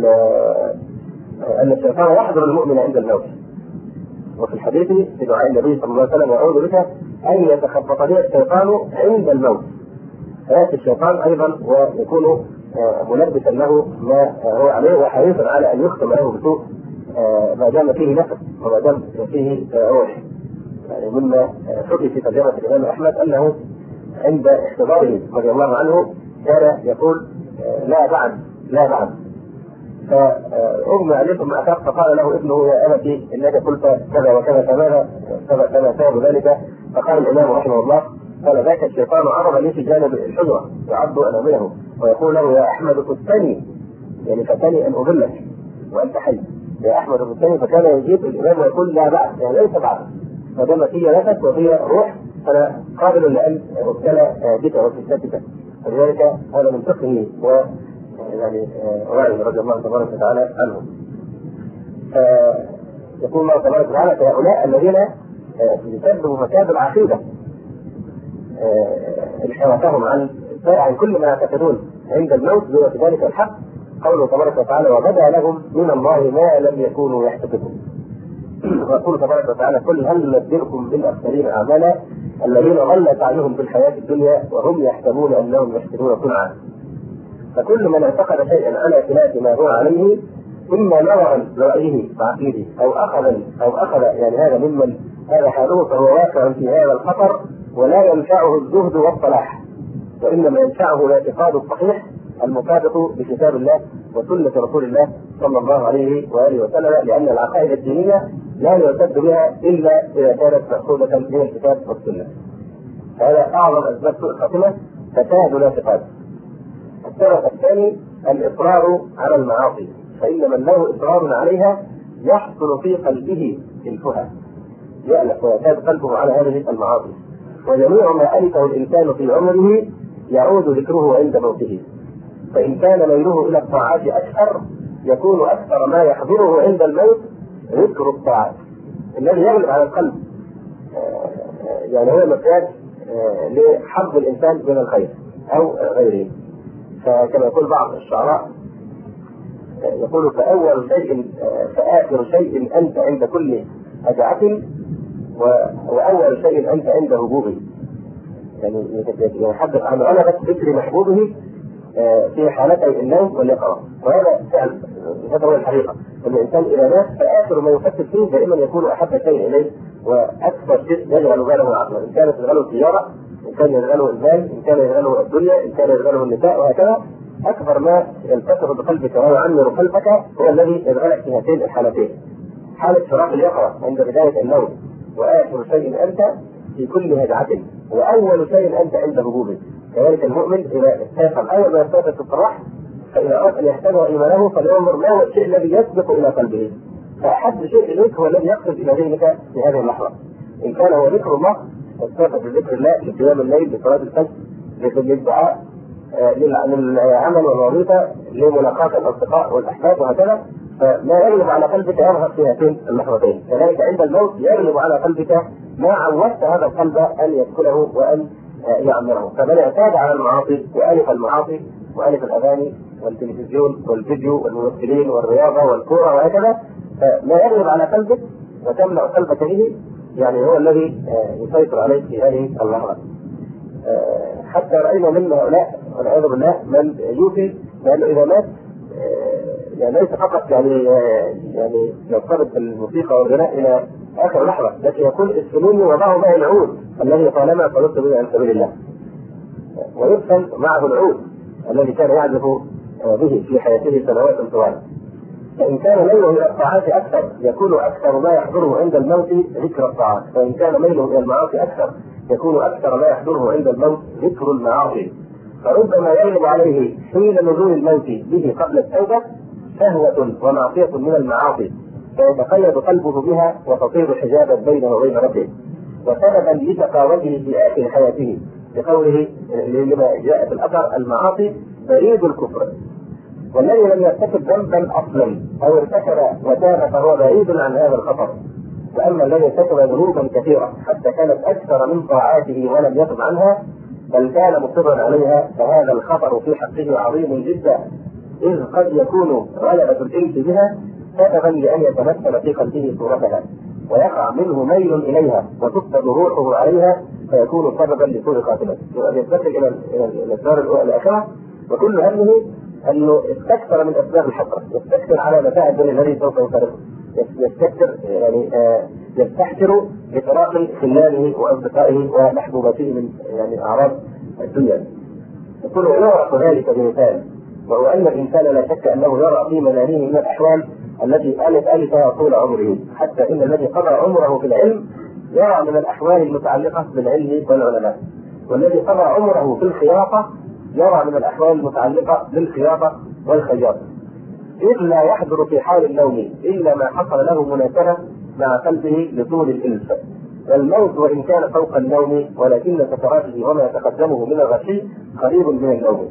[SPEAKER 1] ان الشيطان يحضر المؤمن عند الموت، وفي الحديث في دعاء النبي صلى الله عليه وسلم: يعوذ بك ان يتخبط لي الشيطان عند الموت. فياتي الشيطان ايضا ويكون ملبسا له ما هو عليه وحريصا على ان يختم له بسوء ما دام فيه نفس وما دام فيه روح. يعني مما حكي في ترجمه الامام احمد انه عند احتضاره رضي الله عنه كان يقول: لا بعد لا بعد. فأغمى عليكم ما أخاف، فقال له ابنه: يا أبتي إنك قلت كذا وكذا فماذا كما سبب ذلك؟ فقال الإمام رحمه الله: قال: ذاك الشيطان عرض لي في جانب الحجرة يعض أنامله ويقول له: يا أحمد فتني، يعني فتني أن أضلك وأنت حي، يا أحمد فتني. فكان يجيب الإمام ويقول: لا بعد، يعني ليس بعد، ما دام في نفس وفي روح فأنا قابل لأن أبتلى بك وفتنتك. فلذلك هذا من فقهه و يعني وعي رضي الله تبارك وتعالى عنهم. يقول الله تبارك وتعالى: هؤلاء الذين يسببوا مكاب العقيده انحرافهم عن عن كل ما يعتقدون عند الموت هو في ذلك الحق. قوله تبارك وتعالى: وبدا لهم من الله ما لم يكونوا يحتسبون. ويقول تبارك وتعالى: قل هل ننبئكم بالاخسرين اعمالا الذين ضل سعيهم في الحياه الدنيا وهم يحسبون انهم يحسنون صنعا. فكل من اعتقد شيئا على خلاف ما هو عليه اما نظرا لرايه وعقيده او اخذ او اخذ يعني هذا ممن هذا حاله فهو واقع في هذا الخطر ولا ينفعه الزهد والصلاح، وانما ينفعه الاعتقاد الصحيح المطابق لكتاب الله وسنه رسول الله صلى الله عليه واله وسلم، لان العقائد الدينيه لا يعتد بها الا اذا كانت ماخوذه من الكتاب والسنه. هذا اعظم اسباب سوء الخاتمه، فساد الاعتقاد. السبب الثاني الاصرار على المعاصي، فان من له اصرار عليها يحصل في قلبه الفها، يألف ويكاد قلبه على هذه المعاصي، وجميع ما ألفه الإنسان في عمره يعود ذكره عند موته. فإن كان ميله إلى الطاعات أكثر يكون أكثر ما يحضره عند الموت ذكر الطاعات الذي يغلب على القلب، يعني هو مكان لحظ الإنسان من الخير أو غيره. فكما يقول بعض الشعراء: يقول فأول شيء فآخر شيء أنت عند كل هجعة وأول شيء أنت عند هبوبه. يعني يحدث عن غلبة ذكر محبوبه في حالتي النوم واليقظة، وهذا فعل هذا هو الحقيقة. الإنسان إذا مات فآخر ما يفكر فيه دائما يكون أحب شيء إليه وأكثر شيء يشغل باله عقله، إن كانت يشغله التجارة، إن كان يشغله المال، إن كان يشغله الدنيا، إن كان يشغله النساء، وهكذا. أكبر ما يلتفت بقلبك ويعمر قلبك هو الذي يشغلك في هاتين الحالتين، حالة فراغ اليقظة عند بداية النوم، وآخر شيء أنت في كل هجعة، وأول شيء أنت عند هبوبه. كذلك المؤمن إذا استيقظ أول ما يستيقظ في الصباح فإذا أراد أن يحتوى إيمانه فلينظر ما هو الشيء الذي يسبق إلى قلبه، فأحب شيء إليك هو الذي يقصد إلى ذهنك في هذه اللحظة. إن كان هو ذكر الله فاستيقظ بذكر الله لقيام الليل، لصلاة الفجر، للدعاء، للعمل والوظيفة، لملاقاة الأصدقاء والأحباب، وهكذا. فما يغلب على قلبك يظهر في هاتين اللحظتين. كذلك عند الموت يغلب على قلبك ما عودت هذا القلب أن يدخله وأن يعمره. فمن اعتاد على المعاصي وألف المعاصي وألف الأغاني والتلفزيون والفيديو والممثلين والرياضة والكورة وهكذا، فما يغلب على قلبك وتملأ قلبك به يعني هو الذي يسيطر عليك في هذه اللحظة. حتى رأينا من هؤلاء والعياذ بالله من يوفي لأنه إذا مات يعني ليس فقط يعني يعني يرتبط بالموسيقى والغناء إلى آخر لحظة، لكن يكون السنون وضعه معه العود الذي طالما طلبت به عن سبيل الله، ويدفن معه العود الذي كان يعزف به في حياته سنوات طوال. فإن كان ميله إلى الطاعات أكثر يكون أكثر ما يحضره عند الموت ذكر الطاعات، وإن كان ميله إلى المعاصي أكثر يكون أكثر ما يحضره عند الموت ذكر المعاصي. فربما يغلب عليه حين نزول الموت به قبل التوبة شهوة ومعصية من المعاصي فيتقيد قلبه بها وتصير حجابا بينه وبين ربه، وسببا لشقاوته في آخر حياته، بقوله لما جاء في الأثر المعاصي بريد الكفر. والذي لم يرتكب ذنبا أصلا أو ارتكب وتاب فهو بعيد عن هذا الخطر. وأما الذي ارتكب ذنوبا كثيرة حتى كانت أكثر من طاعاته ولم يتب عنها بل كان مصرا عليها فهذا الخطر في حقه عظيم جدا، إذ قد يكون غلبة الإنس بها سببا لأن يتمثل في قلبه صورتها ويقع منه ميل إليها وتفقد روحه عليها فيكون سببا لسوء خاتمته. ينتقل إلى إلى الدار الآخرة وكل همه أنه يستكثر من أسباب الحسرة، يستكثر على متاع الدنيا الذي سوف يفارقه، يستكثر يعني آه يستحسر بفراق خلاله وأصدقائه ومحبوباته من يعني أعراض الدنيا. يقول يعرف ذلك بمثال، وهو أن الإنسان لا شك أنه يرى في منامه من الأحوال التي ألف ألفها طول عمره، حتى إن الذي قضى عمره في العلم يرى من الأحوال المتعلقة بالعلم والعلماء، والذي قضى عمره في الخياطة يرى من الأحوال المتعلقة بالخياطة والخياطة، إذ لا يحضر في حال النوم إلا ما حصل له مناسبة مع قلبه لطول الإنس. والموت وإن كان فوق النوم ولكن سكراته وما يتقدمه من الغشي قريب من النوم.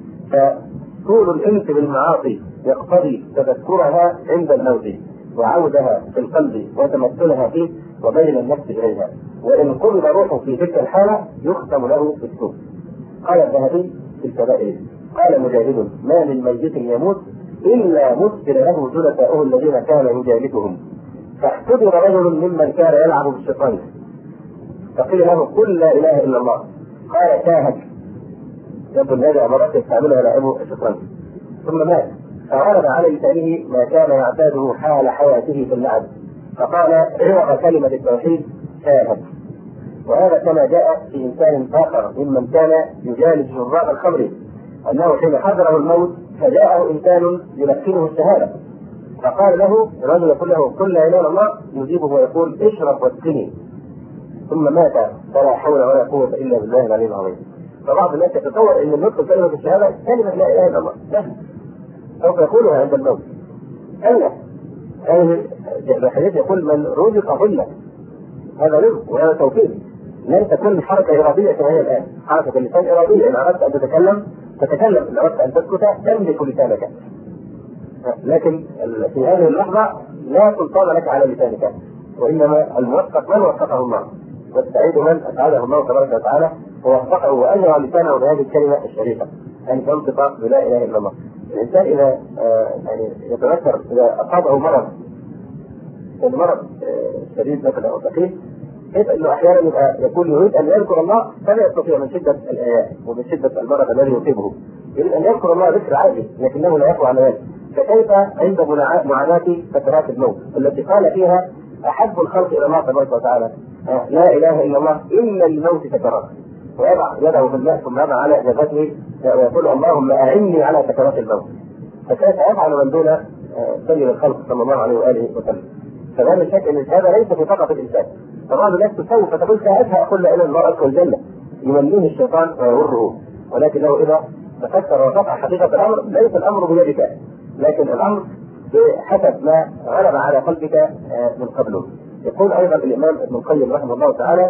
[SPEAKER 1] فطول الإنس بالمعاصي يقتضي تذكرها عند الموت وعودها في القلب وتمثلها فيه وبين النفس إليها، وإن قبل روحه في تلك الحالة يختم له بالسوء. قال الذهبي في الكبائر قال مجاهد ما من ميت يموت إلا مثل له جلساؤه الذين كان يجالسهم، فاحتضر رجل ممن كان يلعب بالشيطان فقيل له قل لا إله إلا الله، قال كاهك، يقول هذه عبارات يستعملها لاعبو الشيطان، ثم مات فعرض على لسانه ما كان يعتاده حال حياته في اللعب فقال عوض كلمة التوحيد كاهك. وهذا كما جاء في إنسان آخر ممن كان يجالس شراب الخمر أنه حين حضره الموت فجاءه إنسان يلقنه الشهادة فقال له الرجل يقول له قل لا إله إلا الله يجيبه ويقول اشرب واسقني، ثم مات فلا حول ولا قوة إلا بالله العلي العظيم. فبعض الناس يتصور أن النطق كلمة الشهادة كلمة لا إله إلا الله لا سوف يقولها عند الموت. ألا هذه الحديث يقول من رزق ظلة هذا رزق وهذا توفيق، لن تكون حركة إرادية كما هي الآن، حركة اللسان إرادية، إن أردت أن تتكلم تتكلم، إن أردت أن تسكت تملك لسانك، لكن في هذه اللحظة لا سلطان لك على لسانك، وإنما الموفق من وفقه الله، والسعيد من أسعده الله تبارك وتعالى ووفقه واجرى لسانه بهذه الكلمه الشريفه ان ينطق بلا اله الا الله. الانسان اذا آه يعني يتذكر اذا اصابه مرض المرض آه شديد مثلا او ثقيل، كيف انه احيانا يبقى يكون يريد ان يذكر الله فلا يستطيع من شده الايات ومن شده المرض الذي يصيبه، يريد ان يذكر الله ذكر عادي لكنه لا يقوى على ذلك. فكيف عند معاناة سكرات الموت التي قال فيها احب الخلق الى الله تبارك وتعالى لا اله الا الله الا الموت سكرات، ويضع يده في الماء ثم يضع على جبهته ويقول اللهم اعني على سكرات الموت. فكيف يفعل من دون سيد الخلق صلى الله عليه واله وسلم؟ فلا من شك ان هذا ليس في فقط الانسان. فبعض الناس تسوف فتقول ساعتها اقول الى المرأة والجنه يمنيه الشيطان ويغره، ولكنه اذا تفكر وقطع حقيقه الامر ليس الامر بيدك، لكن الامر بحسب ما غلب على قلبك من قبله. يقول ايضا الامام ابن القيم رحمه الله تعالى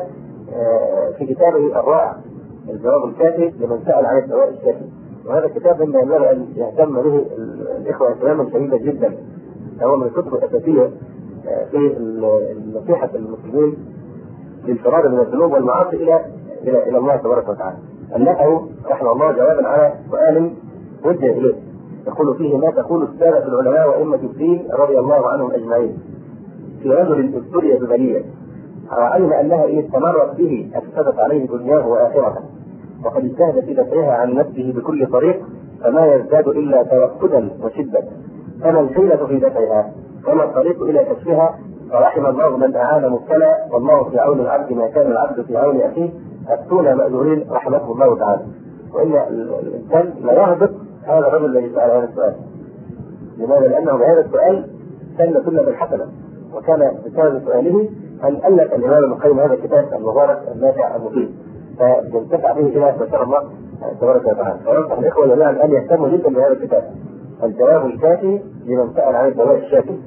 [SPEAKER 1] في كتابه الرائع الجواب الكافي لمن سال عن الدواء الشافي، وهذا الكتاب مما ينبغي ان يهتم به الاخوه اهتماما شديدا جدا. هو من الكتب الاساسيه في نصيحه المسلمين للفرار من الذنوب والمعاصي الى الى الى الله تبارك وتعالى. ألفه رحمه الله جوابا على سؤال وجه اليه يقول فيه ما تقول السادة العلماء وأئمة الدين رضي الله عنهم أجمعين في رجل ابتلي ببلية علم أنها إن استمرت به أفسدت عليه دنياه وآخرته، وقد اجتهد في دفعها عن نفسه بكل طريق فما يزداد إلا توكدا وشدة، فما الحيلة في دفعها وما الطريق إلى كشفها؟ فرحم الله من أعان مبتلى، والله في عون العبد ما كان العبد في عون أخيه، أفتونا مأجورين رحمه الله تعالى. وإن الإنسان لا يهبط هذا الرجل الذي سأل هذا السؤال. لماذا؟ لأنه بهذا السؤال كان كل بالحسنة، وكان بسبب سؤاله أن ألف الإمام ابن القيم هذا الكتاب المبارك النافع المفيد، فينتفع به إلى ما شاء الله تبارك وتعالى. وينصح الإخوة جميعا أن يهتموا جدا بهذا الكتاب الجواب الكافي لمن سأل عن الدواء الشافي.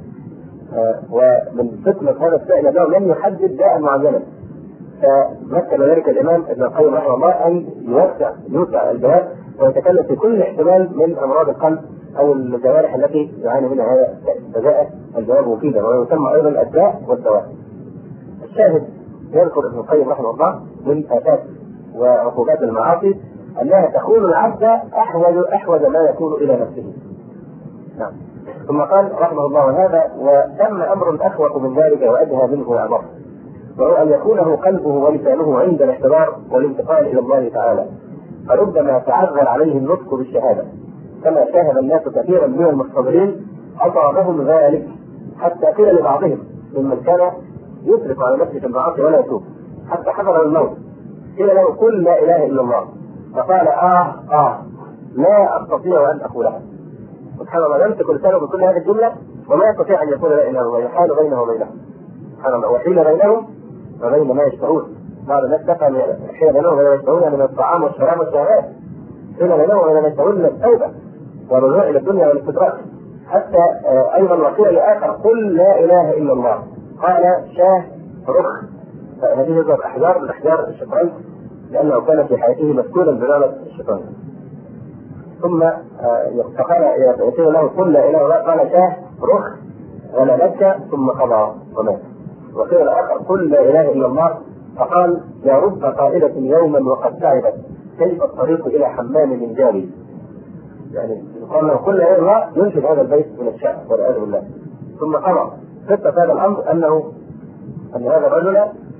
[SPEAKER 1] ومن فكرة هذا السائل أنه لم يحدد داء معينا، فمثل ذلك الإمام ابن القيم رحمه الله أن يوسع يوسع الجواب ويتكلم في كل احتمال من أمراض القلب أو الجوارح التي يعاني منها هذا، فجاء الجواب مفيدا ويسمى أيضا الداء والدواء. الشاهد يذكر ابن القيم رحمه الله من آفات وعقوبات المعاصي أنها تخون العبد أحوج أحوج ما يكون إلى نفسه. نعم. ثم قال رحمه الله هذا وتم أمر أخوف من ذلك وأدهى منه وأمر، وهو أن يكونه قلبه ولسانه عند الاحتضار والانتقال إلى الله تعالى، فربما تعذر عليه النطق بالشهادة كما شاهد الناس كثيرا من المحتضرين أصابهم ذلك، حتى قيل لبعضهم ممن كان يسرف على نفسه في المعاصي ولا يتوب حتى حضر الموت قيل له قل لا إله إلا الله، فقال آه آه لا أستطيع أن أقولها. سبحان الله، يمسك لسانه بكل هذه الجملة وما يستطيع أن يقول لا إله إلا الله، يحال بينه وبينه. سبحان الله، وحيل بينهم وبين ما يشتهون. بعض الناس تفهم حيل بينهم وبين ما يشتهون من الطعام والشراب والشهوات، حيل بينهم وبين ما يشتهون من التوبة والرجوع إلى الدنيا والاستدراك. حتى أيضا وقيل لآخر قل لا إله إلا الله، قال شاه رخ. هذه يظهر أحجار من أحجار الشيطان لأنه كان في حياته مسكونا بلعنة الشيطان. ثم فقال يقول له قل لا إله إلا الله، قال شاه رخ ولبك ثم قضى ومات. وقيل الآخر قل لا إله إلا الله، فقال يا رب قائلة يوما وقد تعبت كيف الطريق إلى حمام من جاري. يعني قال له قل لا إله إلا الله ينشد هذا البيت من الشعر والعياذ بالله. ثم قضى قصة هذا الأمر أنه أن هذا الرجل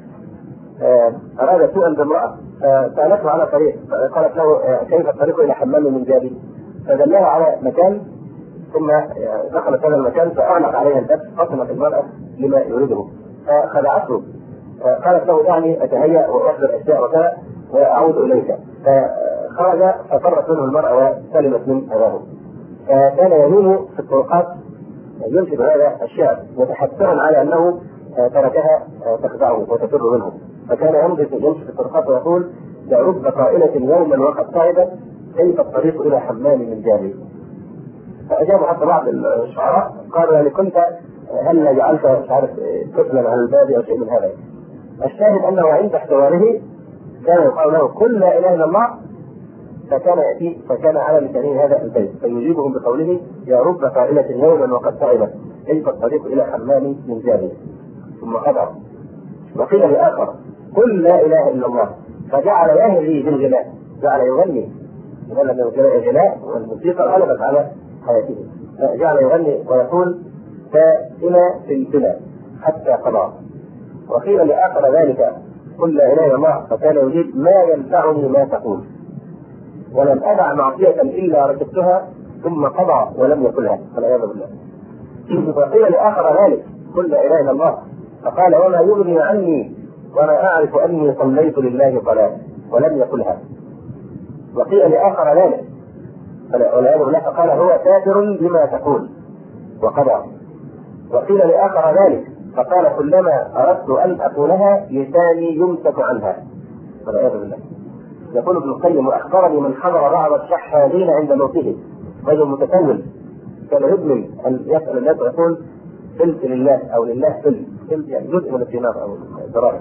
[SPEAKER 1] أراد سوءا بامرأة فسألته على طريق، قالت له كيف الطريق إلى حمام من جاري، فدلها على مكان ثم دخلت هذا المكان فأغلق عليها الباب فطمت المرأة لما يريده فخدعته. قالت له دعني أتهيأ وأحضر أشياء وكذا وأعود إليك، فخرج ففرت منه المرأة وسلمت من أذاه. فكان ينوم في الطرقات ينشد هذا الشعر متحسرا على أنه تركها تخدعه وتفر منه، فكان يمضي يمشي في الطرقات ويقول يا رب قائلة يوما وقد تعبت كيف الطريق إلى حمام من جاري. فأجاب حتى بعض الشعراء قالوا يعني كنت هل جعلت مش عارف طفلا على الباب أو شيء من هذا. الشاهد أنه عند احتواره كان يقال له قل لا إله إلا الله، فكان يأتي فكان على لسانه هذا البيت فيجيبهم بقوله يا رب قائلة يوما وقد تعبت كيف الطريق إلى حمام من جاري ثم قضى. وقيل لآخر قل لا إله إلا الله، فجعل يهدي بالغناء، جعل يغني، لأن الغناء والموسيقى غلبت على حياته، جعل يغني ويقول سائما في البلاد حتى قضى. وقيل لآخر ذلك قل لا إله إلا الله فكان يجيب ما ينفعني ما تقول، ولم أدع معصية إلا ركبتها ثم قضى ولم يقلها والعياذ بالله. وقيل لآخر ذلك قل لا إله إلا الله فقال وما يغني عني وما أعرف أني صليت لله صلاة ولم يقلها. وقيل لآخر ذلك والعياذ بالله فقال هو كافر بما تقول وقضى. وقيل لآخر ذلك فقال كلما أردت أن أقولها لساني يمسك عنها والعياذ بالله. يقول ابن القيم وأخبرني من حضر بعض الشحاذين عند موته رجل متسول كان يدمن أن يسأل الناس ويقول قلت لله أو لله قلت قلت يعني جزء من الدماغ أو الضرائب.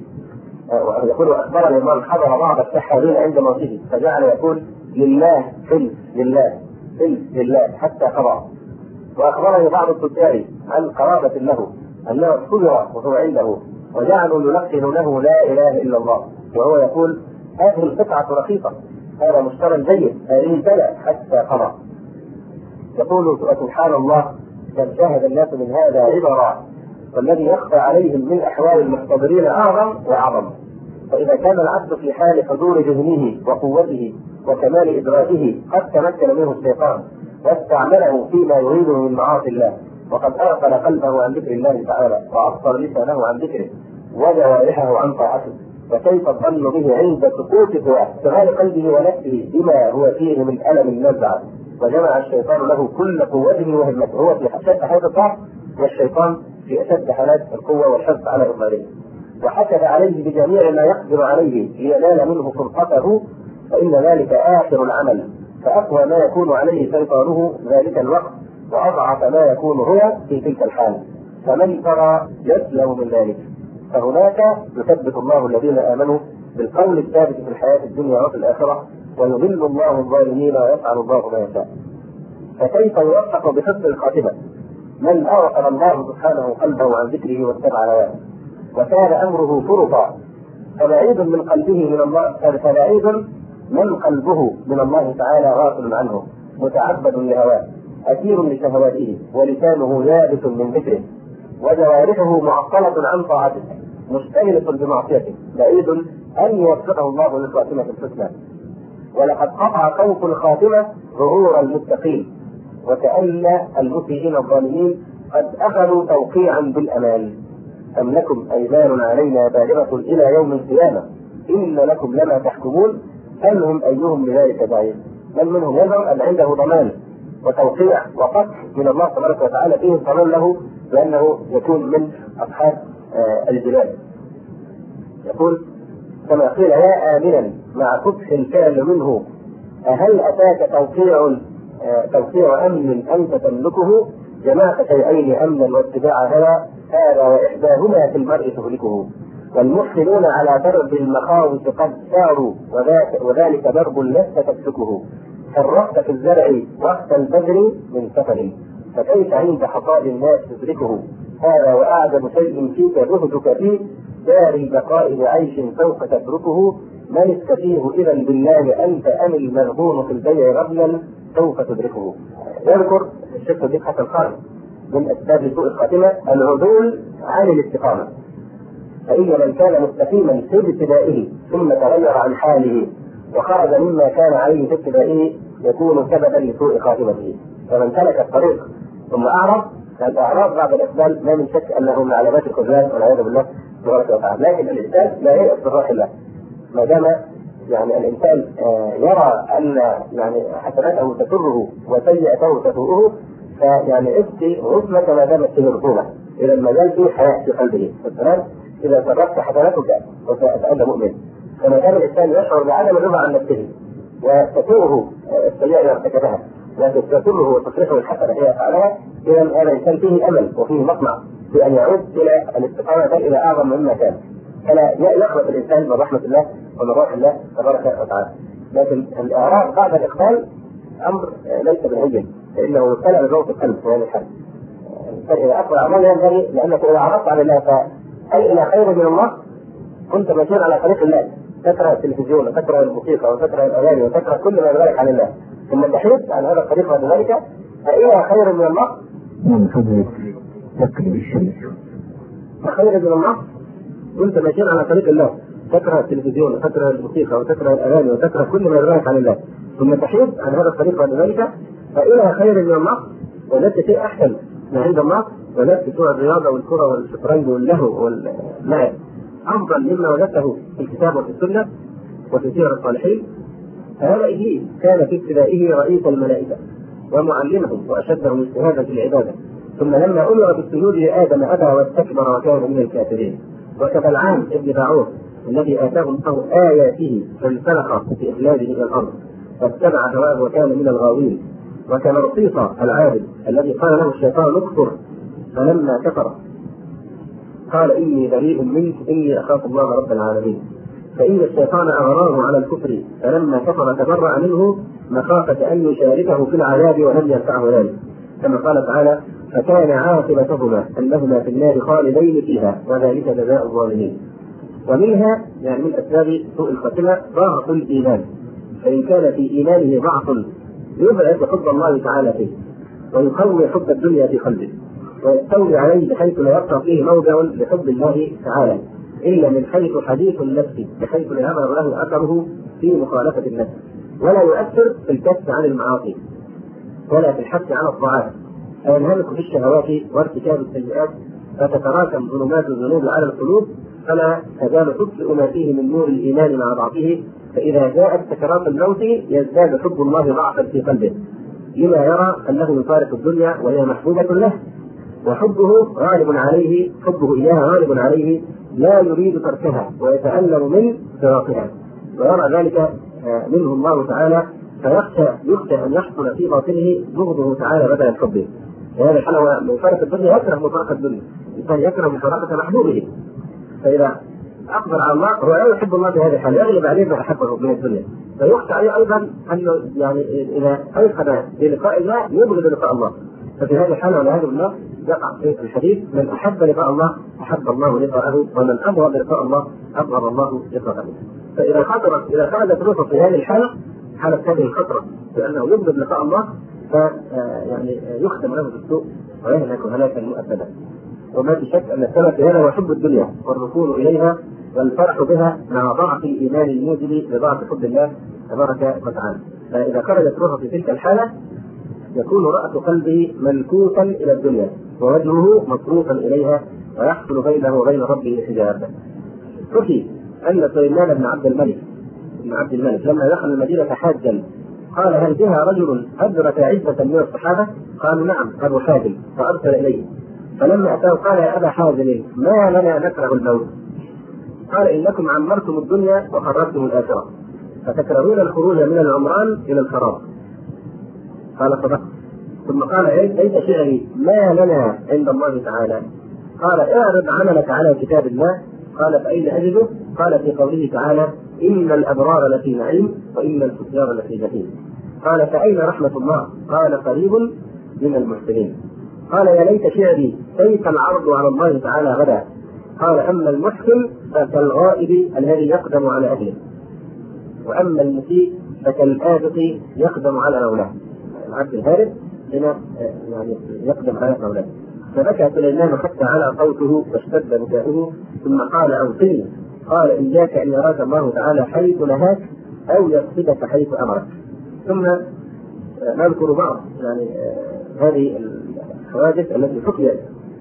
[SPEAKER 1] يقول أخبرني من حضر بعض الشحاذين عند موته فجعل يقول لله قلت لله قلت لله حتى قضى. وأخبرني بعض التجار عن قرابة له أنه حضر وهو عنده وجعلوا يلقن له لا إله إلا الله وهو يقول هذه القطعة رخيصة هذا مشترى جيد هذه بلى حتى قضى. يقول سبحان الله كم شاهد الناس من هذا عبرا والذي يخفى عليهم من أحوال المحتضرين أعظم وأعظم. فإذا كان العبد في حال حضور ذهنه وقوته وكمال إدراكه قد تمكن منه الشيطان واستعمله فيما يريده من معاصي الله وقد أغفل قلبه عن ذكر الله تعالى وأبصر لسانه عن ذكره وجوارحه عن طاعته، فكيف الظن به عند سقوط اشتغال قلبه ونفسه بما هو فيه من ألم النزع. وجمع الشيطان له كل قوته وهمته، هو في أشد حالة الضعف والشيطان في أشد حالات القوة والحرص على إضلاله، وحسب عليه بجميع ما يقدر عليه لينال منه فرقته، فإن ذلك آخر العمل، فأقوى ما يكون عليه سيطانه ذلك الوقت وأضعف ما يكون هو في تلك الحال، فمن ترى يسلم من ذلك. فهناك يثبت الله الذين آمنوا بالقول الثابت في الحياة الدنيا وفي الآخرة ويضل الله الظالمين ويفعل الله ما يشاء. فكيف يوفق بحسن الخاتمة من أغفل الله سبحانه قلبه عن ذكره واتبع هواه وكان أمره فرطا، فبعيد من قلبه من الله فبعيد من قلبه من الله تعالى غافل عنه متعبد لهواه أثير لشهواته ولسانه يابس من ذكره وجوارحه معطلة عن طاعته مشتغلة بمعصيته، بعيد أن يوفقه الله للخاتمة الحسنى. ولقد قطع خوف الخاتمة ظهور المتقين، وكأن المسيئين الظالمين قد أخذوا توقيعا بالأمان. أم لكم أيمان علينا بالغة إلى يوم القيامة إن لكم لما تحكمون هل هم أيهم بذلك بعيد. من منهم يزعم أن عنده ضمان وتوقيع وقطع من الله تبارك وتعالى فيه الضمان له لأنه يكون من أصحاب آه البلاد. يقول كما قيل يا آمنا مع فتح الفعل منه أهل أتاك توقيع آه توقيع أمن أنت تملكه جماعة شيئين أمنا واتباع هوى هذا وإحداهما في المرء تهلكه. والمحسنون على درب المخاوف قد ساروا وذلك درب لست تسلكه. فرقت في الزرع وقت البذر من سفر فكيف عند حصاد الناس تدركه. هذا وأعجب شيء فيك جهدك في دار البقاء بعيش سوف تتركه. من استفيه إذا بالله أنت أم المغبون في البيع غبنا سوف تدركه. يذكر الشيخ صديق حسن خالد من أسباب سوء الخاتمة العدول عن الاستقامة. فإن من كان مستقيما في ابتدائه ثم تغير عن حاله وخرج مما كان عليه في ابتدائه يكون سببا لسوء خاتمته. فمن سلك الطريق ثم أعرض فالأعراض بعد الإقبال ما من شك أنه من علامات الخذلان والعياذ بالله تبارك وتعالى. لكن الإنسان لا ييأس من روح الله ما دام يعني الإنسان يرى أن يعني حسناته تسره وسيئته تسوءه فيعني ابكي غصنك ما دامت فيه رطوبة إلى المجال فيه حياة في قلبه. السلام إذا سرقت حسناتك فأنت مؤمن. فما دام الإنسان يشعر بعدم الرضا عن نفسه وتسوءه السيئة إذا ارتكبها لكن تسره وتصرفه الحسنة إذا فعلها إذا هذا الإنسان فيه أمل وفيه مطمع في أن يعود إلى الاستقامة بل إلى أعظم مما كان. فلا يخلق الإنسان من رحمة الله ومن روح الله تبارك وتعالى. لكن الإعراض بعد الإقبال أمر ليس بالهين فإنه يبتلى بذوق القلب في هذا الحال. إذا أقبل أعمال ينبغي لأنك إذا عرضت عن الله فأي إلى خير من الله كنت ماشيا على طريق الله تكره التلفزيون وتكره الموسيقى وتكره الاغاني وتكره كل ما يبغلك عن الله، ثم تحيط عن هذا الطريق وذلك فإيه خير من الله؟
[SPEAKER 2] من فضلك تكره الشيء
[SPEAKER 1] خير من الله. كنت ماشيين على طريق الله، تكره التلفزيون وتكره الموسيقى وتكره الاغاني وتكره كل ما يبغلك عن الله، ثم تحيط عن هذا الطريق وذلك فإيه خير من الله؟ وجدت شيء احسن من عند الله، وجدت سوى الرياضه والكره والشطرنج واللهو واللعب افضل مما وجدته في الكتاب وفي السنه وفي سير الصالحين. فهذا ابليس كان في ابتدائه رئيس الملائكه ومعلمهم واشدهم اجتهادا في العباده، ثم لما امر بالسجود لادم ابى واستكبر وكان من الكافرين. وكبلعام ابن باعوث الذي اتاه الله اياته فانسلخ في اخلاده الى الارض فاتبع هواه وكان من الغاوين. وكنرقيصة العابد الذي قال له الشيطان اكفر فلما كفر قال اني بريء منك اني اخاف الله رب العالمين، فان الشيطان اغراه على الكفر فلما كفر تبرأ منه مخافة ان يشاركه في العذاب ولم ينفعه ذلك، كما قال تعالى فكان عاقبتهما انهما في النار خالدين فيها وذلك جزاء الظالمين. ومنها يعني من اسباب سوء الخاتمة ضعف الايمان، فان كان في ايمانه ضعف يبعد حب الله تعالى فيه ويقوي حب الدنيا في قلبه ويستولي عليه بحيث لا يبقى فيه موضع لحب الله تعالى الا من حيث حديث النفس بحيث لا يظهر له اثره في مخالفه النفس، ولا يؤثر في الكف عن المعاصي ولا في الحث على الطاعات، فينهمك في الشهوات وارتكاب السيئات فتتراكم ظلمات الذنوب على القلوب فلا تزال تطفئ ما فيه من نور الايمان مع ضعفه، فاذا جاءت سكرات الموت يزداد حب الله ضعفا في قلبه لما يرى انه يفارق الدنيا وهي محبوبه له وحبه غالب عليه، حبه اياها غالب عليه لا يريد تركها ويتألم من فراقها، ويرى ذلك منه الله تعالى فيخشى يخشى ان يحصل في باطنه بغضه تعالى بدل حبه. وهذا الحال هو مفارقة الدنيا يكره مفارقة الدنيا، الانسان يكره مفارقة محبوبه، فاذا اقبل على الله هو لا يحب الله في هذه الحال يغلب عليه ما احبه من الدنيا، فيخشى عليه ايضا انه يعني اذا ايقن بلقاء الله يبغض لقاء الله، ففي هذه الحاله والعياذ بالله يقع في الحديث من احب لقاء الله احب الله لقاءه ومن ابغض لقاء الله ابغض الله لقاءه. فاذا خطرت اذا خرجت روحه في هذه الحاله حاله هذه الخطره بانه يبغض لقاء الله ف يعني يختم له بالسوء ويهلك هلاكا مؤبدا. وما في شك ان السبب في هذا هو حب الدنيا والركون اليها والفرح بها مع ضعف الايمان الموجب لضعف حب الله تبارك وتعالى. فاذا خرجت روحه في تلك الحاله يكون راس قلبه منكوسا الى الدنيا ووجهه مصروفا اليها ويحصل بينه وبين ربه حجاب. حكي ان سليمان بن عبد الملك بن عبد الملك لما دخل المدينه حاجا قال هل بها رجل ادرك عزه من الصحابه؟ قالوا نعم ابو حازم، فارسل اليه فلما اتاه قال يا ابا حازم ما لنا نكره الموت؟ قال انكم عمرتم الدنيا وخرجتم الاخره فتكرهون الخروج من العمران الى الخراب. قال صدقت. ثم قال ليس شعري ما لنا عند الله تعالى؟ قال اعرض عملك على كتاب الله. قال فاين اجده؟ قال في قوله تعالى ان الابرار لفي نعيم وان الفجار لفي جحيم. قال فاين رحمه الله؟ قال قريب من المحسنين. قال يا ليت شعري كيف العرض على الله تعالى غدا؟ قال اما المحسن فكالغائب الذي يقدم على اهله واما المسيء فكالآبق يقدم على مولاه. العبد الهارب هنا يعني يقدم على مولاه. فبكى سليمان حتى على صوته واشتد بكاؤه ثم قال اوصني. قال اياك ان يراك الله تعالى حيث نهاك او يقصدك حيث امرك. ثم نذكر بعض يعني هذه الحوادث التي حكيت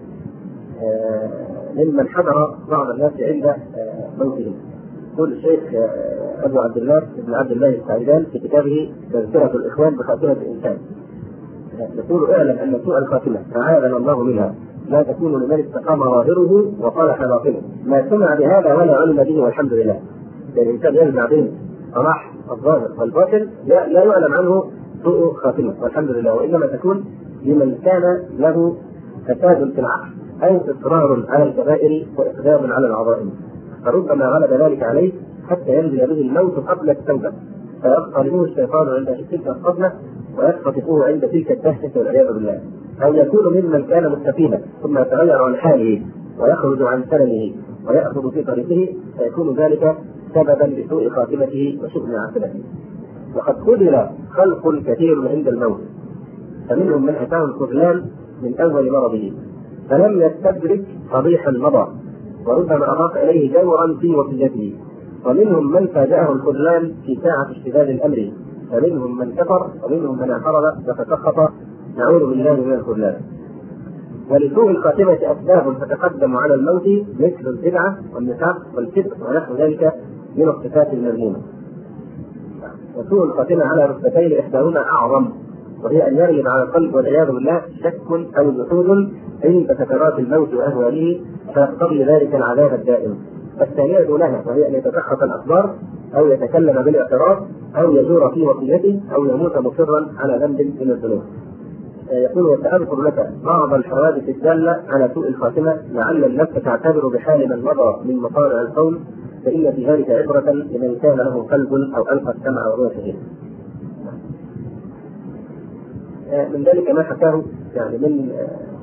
[SPEAKER 1] ممن حضر بعض الناس عند موتهم. يقول الشيخ ابو عبد الله بن عبد الله السعيدان في كتابه تذكرة الاخوان بخاتمة الانسان يقول اعلم ان سوء الخاتمة اعاذنا الله منها لا تكون لمن استقام ظاهره وصالح باطنه، ما سمع بهذا ولا علم به والحمد لله. يعني الانسان يرجع بين صلاح الظاهر والباطن لا, لا يعلم عنه سوء خاتمة والحمد لله، وانما تكون لمن كان له فساد في العقل او اصرار على الكبائر واقدام على العظائم، فربما غلب ذلك عليه حتى ينزل به الموت قبل التوبه فيقتربه الشيطان عند تلك الصدمه ويختطفه عند تلك الدهشه والعياذ بالله، او يكون ممن كان مستقيما ثم يتغير عن حاله ويخرج عن سلمه ويأخذ في طريقه فيكون ذلك سببا لسوء خاتمته وشؤم عاقبته. وقد خذل خلق كثير عند الموت، فمنهم من اتاه الخذلان من اول مرضه فلم يستدرك قبيحا مضى وربما اضاف اليه جورا في وصيته، ومنهم من فاجاه الخذلان في ساعه اشتداد الامر، فمنهم من كفر ومنهم من اعترض وتسخط، نعوذ بالله من الخذلان. ولسوء الخاتمة أسباب تتقدم على الموت مثل البدعة والنفاق والكبر ونحو ذلك من الصفات المذمومة. وسوء الخاتمة على رتبتين إحداهما أعظم، وهي أن يغلب على القلب والعياذ بالله شك أو جحود عند سكرات الموت وأهواله فيقتضي ذلك العذاب الدائم. الثانية لها وهي أن يتسخط الأخبار أو يتكلم بالاعتراف أو يزور في وصيته أو يموت مصرا على ذنب من الذنوب. يقول: وسأذكر لك بعض الحوادث الدالة على سوء الخاتمة لعل النفس تعتبر بحال من مضى من مصارع القوم، فإن في ذلك عبرة لمن كان له قلب أو ألقى السمع وهو شهيد. من ذلك ما حكاه يعني من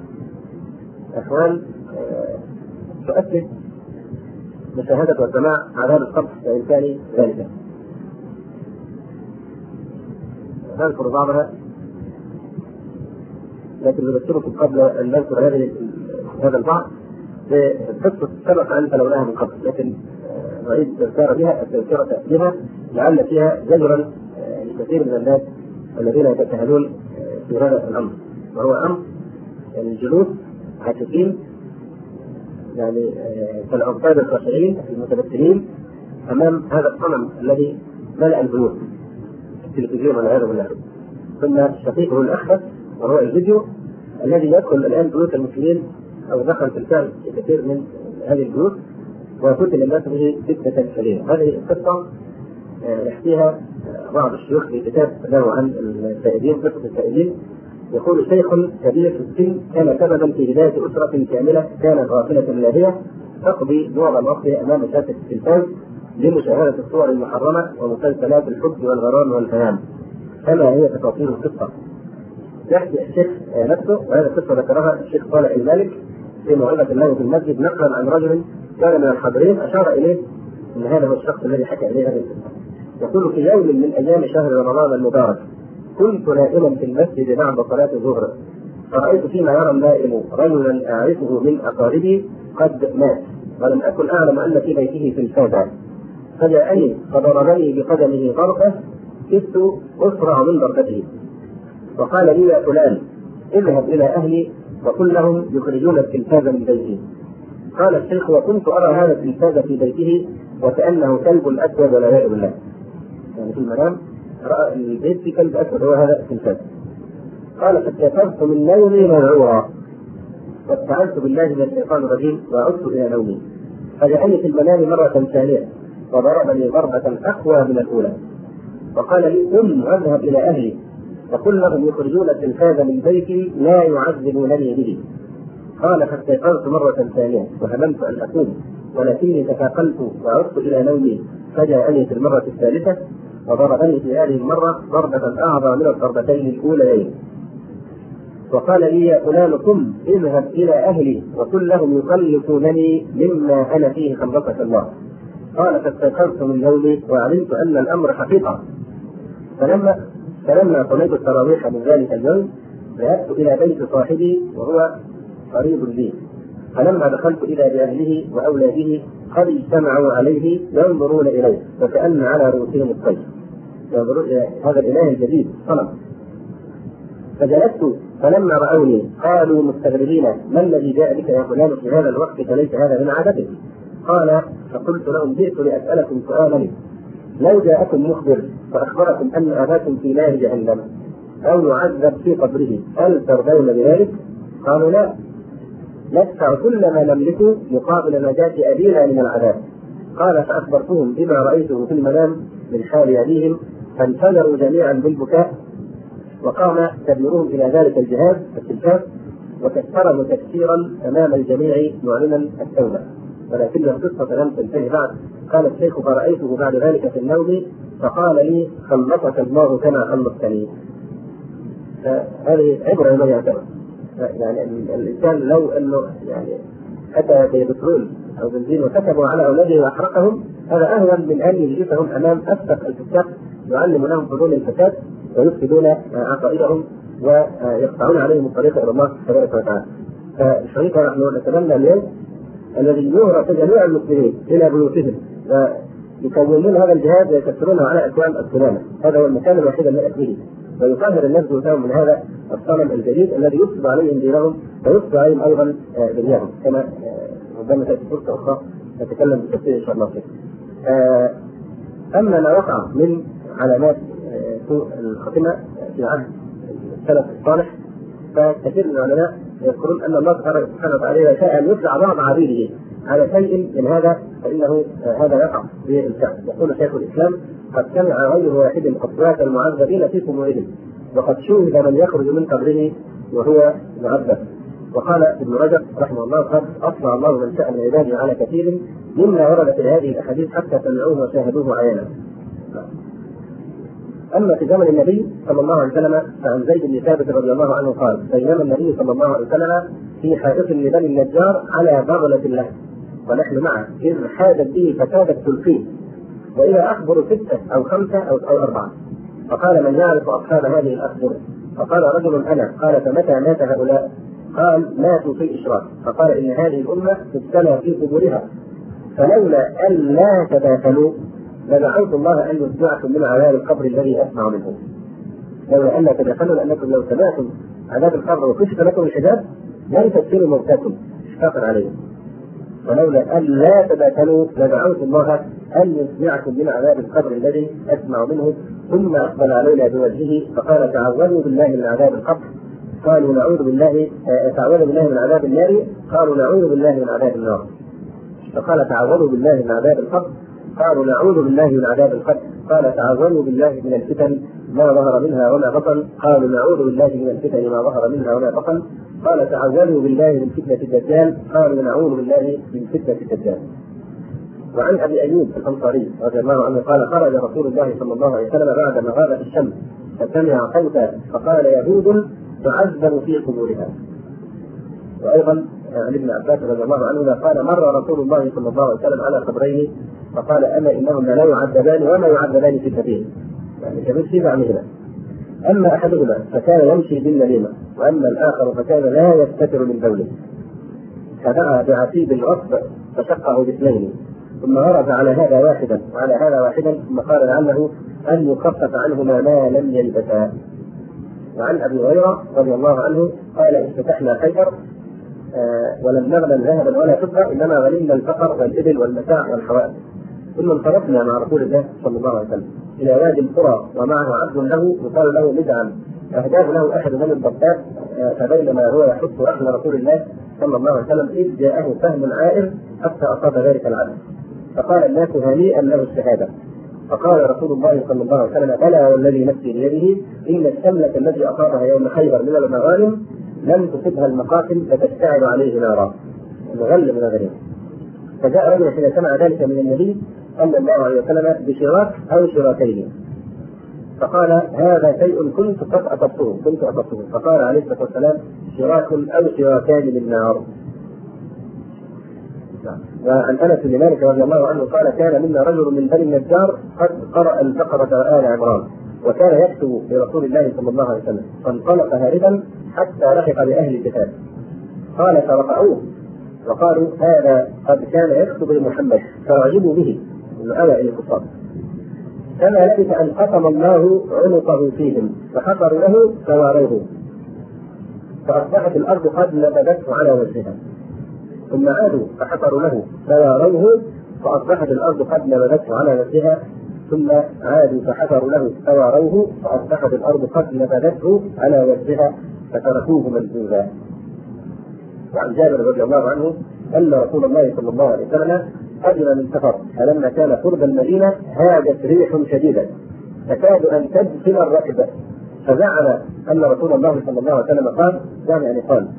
[SPEAKER 1] أحوال تؤكد مشاهدة وسماع عذاب القبر كإمكان ذلك. نذكر بعضها، لكن نذكركم قبل أن نذكر هذه هذا البعض بقصة سبق أن تلوناها من قبل، لكن نعيد التذكار بها التذكرة بها لعل فيها زجرا لكثير من الناس الذين يتساهلون في هذا الأمر، وهو أمر يعني الجلوس عاكفين يعني كالعباد الخاشعين المتبتلين أمام هذا الصنم الذي ملأ البيوت التلفزيون والعياذ بالله، ثم شقيقه الأخبث وهو الفيديو الذي يدخل الآن بيوت المسلمين أو دخل في الفعل في كثير من هذه البيوت وقتل الناس به فتنة شديدة. هذه القصة يحكيها بعض الشيوخ في كتاب له عن السائدين، قصة السائدين. يقول: شيخ كبير في السن كان سببا في هداية أسرة كاملة كانت غافلة لاهية تقضي معظم وقتها أمام شاشة التلفاز لمشاهدة الصور المحرمة ومسلسلات الحب والغرام والهيام. كما هي تفاصيل القصة. يحكي الشيخ نفسه، وهذه القصة ذكرها الشيخ صالح المالك في موعظة له في المسجد نقلا عن رجل كان من الحاضرين أشار إليه أن هذا هو الشخص الذي حكى إليه هذه القصة. يقول: في يوم من أيام شهر رمضان المبارك كنت نائما في المسجد بعد صلاة الظهر، فرأيت فيما يرى النائم رجلا أعرفه من أقاربي قد مات، ولم أكن أعلم أن في بيته تلفازا، فجاءني فضربني بقدمه ضربة كدت أسرع من ضربته، وقال لي: يا فلان اذهب إلى أهلي وقل لهم يخرجون التلفاز من بيتي. قال الشيخ: وكنت أرى هذا التلفاز في بيته وكأنه كلب أسود والعياذ بالله، يعني في المنام رأى البيت في كلب أسود هو هذا التلفاز. قال: فاستيقظت من نومي مذعورا واستعذت بالله من الشيطان الرجيم وعدت إلى نومي، فجاءني في المنام مرة ثانية وضربني ضربة أقوى من الأولى، وقال لي: قم واذهب إلى أهلي وقل لهم يخرجون التلفاز من بيتي لا يعذبونني به. قال: فاستيقظت مرة ثانية وهممت أن أقوم، ولكني تثاقلت وعدت إلى نومي، فجاءني في المرة الثالثة وضربني في هذه المرة ضربة أعظم من الضربتين الأوليين، وقال لي: يا فلان قم اذهب إلى أهلي وقل لهم يخلصونني مما أنا فيه خلصك الله. قال: فاستيقظت من نومي وعلمت أن الأمر حقيقة، فلما فلما صليت التراويح من ذلك اليوم ذهبت إلى بيت صاحبي وهو قريب لي، فلما دخلت إلى بأهله وأولاده قد اجتمعوا عليه ينظرون إليه وكأن على رؤوسهم الطير، ينظرون إلى هذا الإله الجديد صنم. فجلست فلما رأوني قالوا مستغربين: ما الذي جاء بك يا فلان في هذا الوقت فليس هذا من عادتك؟ قال: فقلت لهم: جئت لأسألكم سؤالا، لو جاءكم مخبر فأخبركم أن أباكم في نار جهنم أو يعذب في قبره هل ترضون بذلك؟ قالوا: لا، ندفع كل ما نملكه مقابل نجاة أبينا من العذاب. قال: فأخبرتهم بما رأيته في المنام من حال أبيهم، فانفجروا جميعا بالبكاء، وقام كبيرهم إلى ذلك الجهاز التلفاز وكسره تكسيرا أمام الجميع معلنا التوبة. ولكن القصة لم تنتهي بعد. قال الشيخ: فرأيته بعد ذلك في النوم فقال لي: خلصك الله كما خلصتني. فهذه عبرة لمن يعتبر. يعني الإنسان لو أنه يعني أتى ببترول أو بنزين وكتبوا على أولاده وأحرقهم هذا أهون من أن يجلسهم أمام أسبق الفساق يعلم لهم فضول الفساد ويفسدون عقائدهم ويقطعون عليهم الطريق إلى الله تبارك وتعالى. فالشريك نحن نتمنى اليوم الذي يهرب جميع المسلمين إلى بيوتهم ويكونون هذا الجهاد ويكسرونه على أكوان السلامة. هذا هو المكان الوحيد الذي يأتيه ويطهر الناس بيوتهم من هذا الصنم الجديد الذي يفسد عليهم دينهم ويفسد عليهم أيضا دنياهم، كما ربما تأتي فرصة أخرى نتكلم بالتفصيل إن شاء الله فيه. أما ما وقع من علامات سوء الخاتمة في عهد السلف الصالح فكثير من العلماء يذكرون أن الله سبحانه وتعالى شاء أن يطلع بعض عبيده على شيء من هذا فإنه هذا يقع بالفعل. يقول شيخ الإسلام: قد سمع غير واحد أصوات المعذبين في قبورهم وقد شوهد من يخرج من قبره وهو معذب. وقال ابن رجب رحمه الله: قد أطلع الله من شأن عباده على كثير مما ورد في هذه الأحاديث حتى سمعوه وشاهدوه عيانا. أما في زمن النبي صلى الله عليه وسلم فعن زيد بن ثابت رضي الله عنه قال: بينما النبي صلى الله عليه وسلم في حائط لبني النجار على بغلة له ونحن معه إذ حادت به فكادت تلقيه وإذا أخبر ستة أو خمسة أو, أو أربعة. فقال: من يعرف أصحاب هذه الأخبار؟ فقال رجل: أنا. قال: فمتى مات هؤلاء؟ قال: ماتوا في الإشراك. فقال: إن هذه الأمة تبتلى في قبورها فلولا أن لا تداخلوا لدعوت الله أن يسمعكم من عذاب القبر الذي أسمع منه. لولا أن لا تداخلوا لأنكم لو سمعتم عذاب القبر وكشف لكم الحجاب لن تدخلوا موتاكم إشفاقا عليهم. ولولا أن لا تداخلوا لدعوت الله أن يسمعكم من عذاب القبر الذي أسمع منه. ثم أقبل علينا بوجهه فقال: تعوذوا بالله من عذاب القبر. قالوا: نعوذ بالله. تعوذوا بالله من عذاب النار. قالوا: نعوذ بالله من عذاب النار. فقال: تعوذوا بالله من عذاب القبر. قالوا: نعوذ بالله من عذاب القبر. قال: تعوذوا بالله من الفتن ما ظهر منها وما بطن. قالوا: نعوذ بالله من الفتن ما ظهر منها وما بطن. قال: تعوذوا بالله من فتنة الدجال. قالوا: نعوذ بالله من فتنة الدجال. وعن أبي أيوب الأنصاري رضي الله عنه قال: خرج رسول الله صلى الله عليه وسلم بعد ما غابت الشمس فسمع صوتا فقال: يهود تعذب في قبورها. وأيضا عن ابن عباس رضي الله عنه قال: مر رسول الله صلى الله عليه وسلم على قبرين فقال: أما إنهما لا يعذبان وما يعذبان في سبيل، يعني كبير في زعمهما. أما أحدهما فكان يمشي بالنميمة وأما الآخر فكان لا يستتر من بوله فدعا بعتيب الغصب فشقه باثنين ثم ورد على هذا واحدا وعلى هذا واحدا ثم قال لعله أن يخفف عنهما ما لم يلبسا. وعن أبي هريرة رضي الله عنه قال: افتتحنا خيبر آه ولم نغنم ذهبا ولا فضة إنما غنمنا الفقر والإبل والمتاع والحوائج. ثم انطلقنا مع رسول الله صلى الله عليه وسلم إلى وادي القرى ومعه عبد له يقال له مدعم أهداه له أحد من الضباب آه فبينما هو يحط رحل رسول الله صلى الله عليه وسلم إذ جاءه سهم عائر حتى أصاب ذلك العبد فقال الناس: هنيئا له الشهادة. فقال رسول الله صلى الله عليه وسلم: بلى والذي نفسي بيده إن الشملة التي أصابها يوم خيبر من المغانم لم تصبها المقاتل فتشتعل عليه نارا. المغل من الغنيمة. فجاء رجل حين سمع ذلك من النبي صلى الله عليه وسلم بشراك أو شراكين فقال: هذا شيء كنت قد أصبته كنت أصبته فقال عليه الصلاة والسلام: شراك أو شراكان من نار. وعن أنس بن مالك رضي الله عنه قال: كان منا رجل من بني النجار قد قرأ البقرة وآل عمران وكان يكتب لرسول الله صلى الله عليه وسلم فانطلق هاربا حتى لحق بأهل الكتاب. قال: فرفعوه وقالوا: هذا قد كان يكتب لمحمد فأعجبوا به الآية إلى الكفار. كما لبث أن قسم الله عنقه فيهم فحفروا له فواروه فأصبحت الأرض قد نبذته على وجهها ثم عادوا فحفروا له فواروه فأصبحت الأرض قد نبذته على وجهها ثم عادوا فحفروا له فواروه فأصبحت الأرض قد نبذته على وجهها فتركوه منبوذا. وعن جابر رضي الله عنه أن رسول الله صلى الله عليه وسلم قدم من سفر فلما كان قرب المدينة هاجت ريح شديدة تكاد أن تدخل الركبة فزعم أن رسول الله صلى الله عليه وسلم قال يعني قال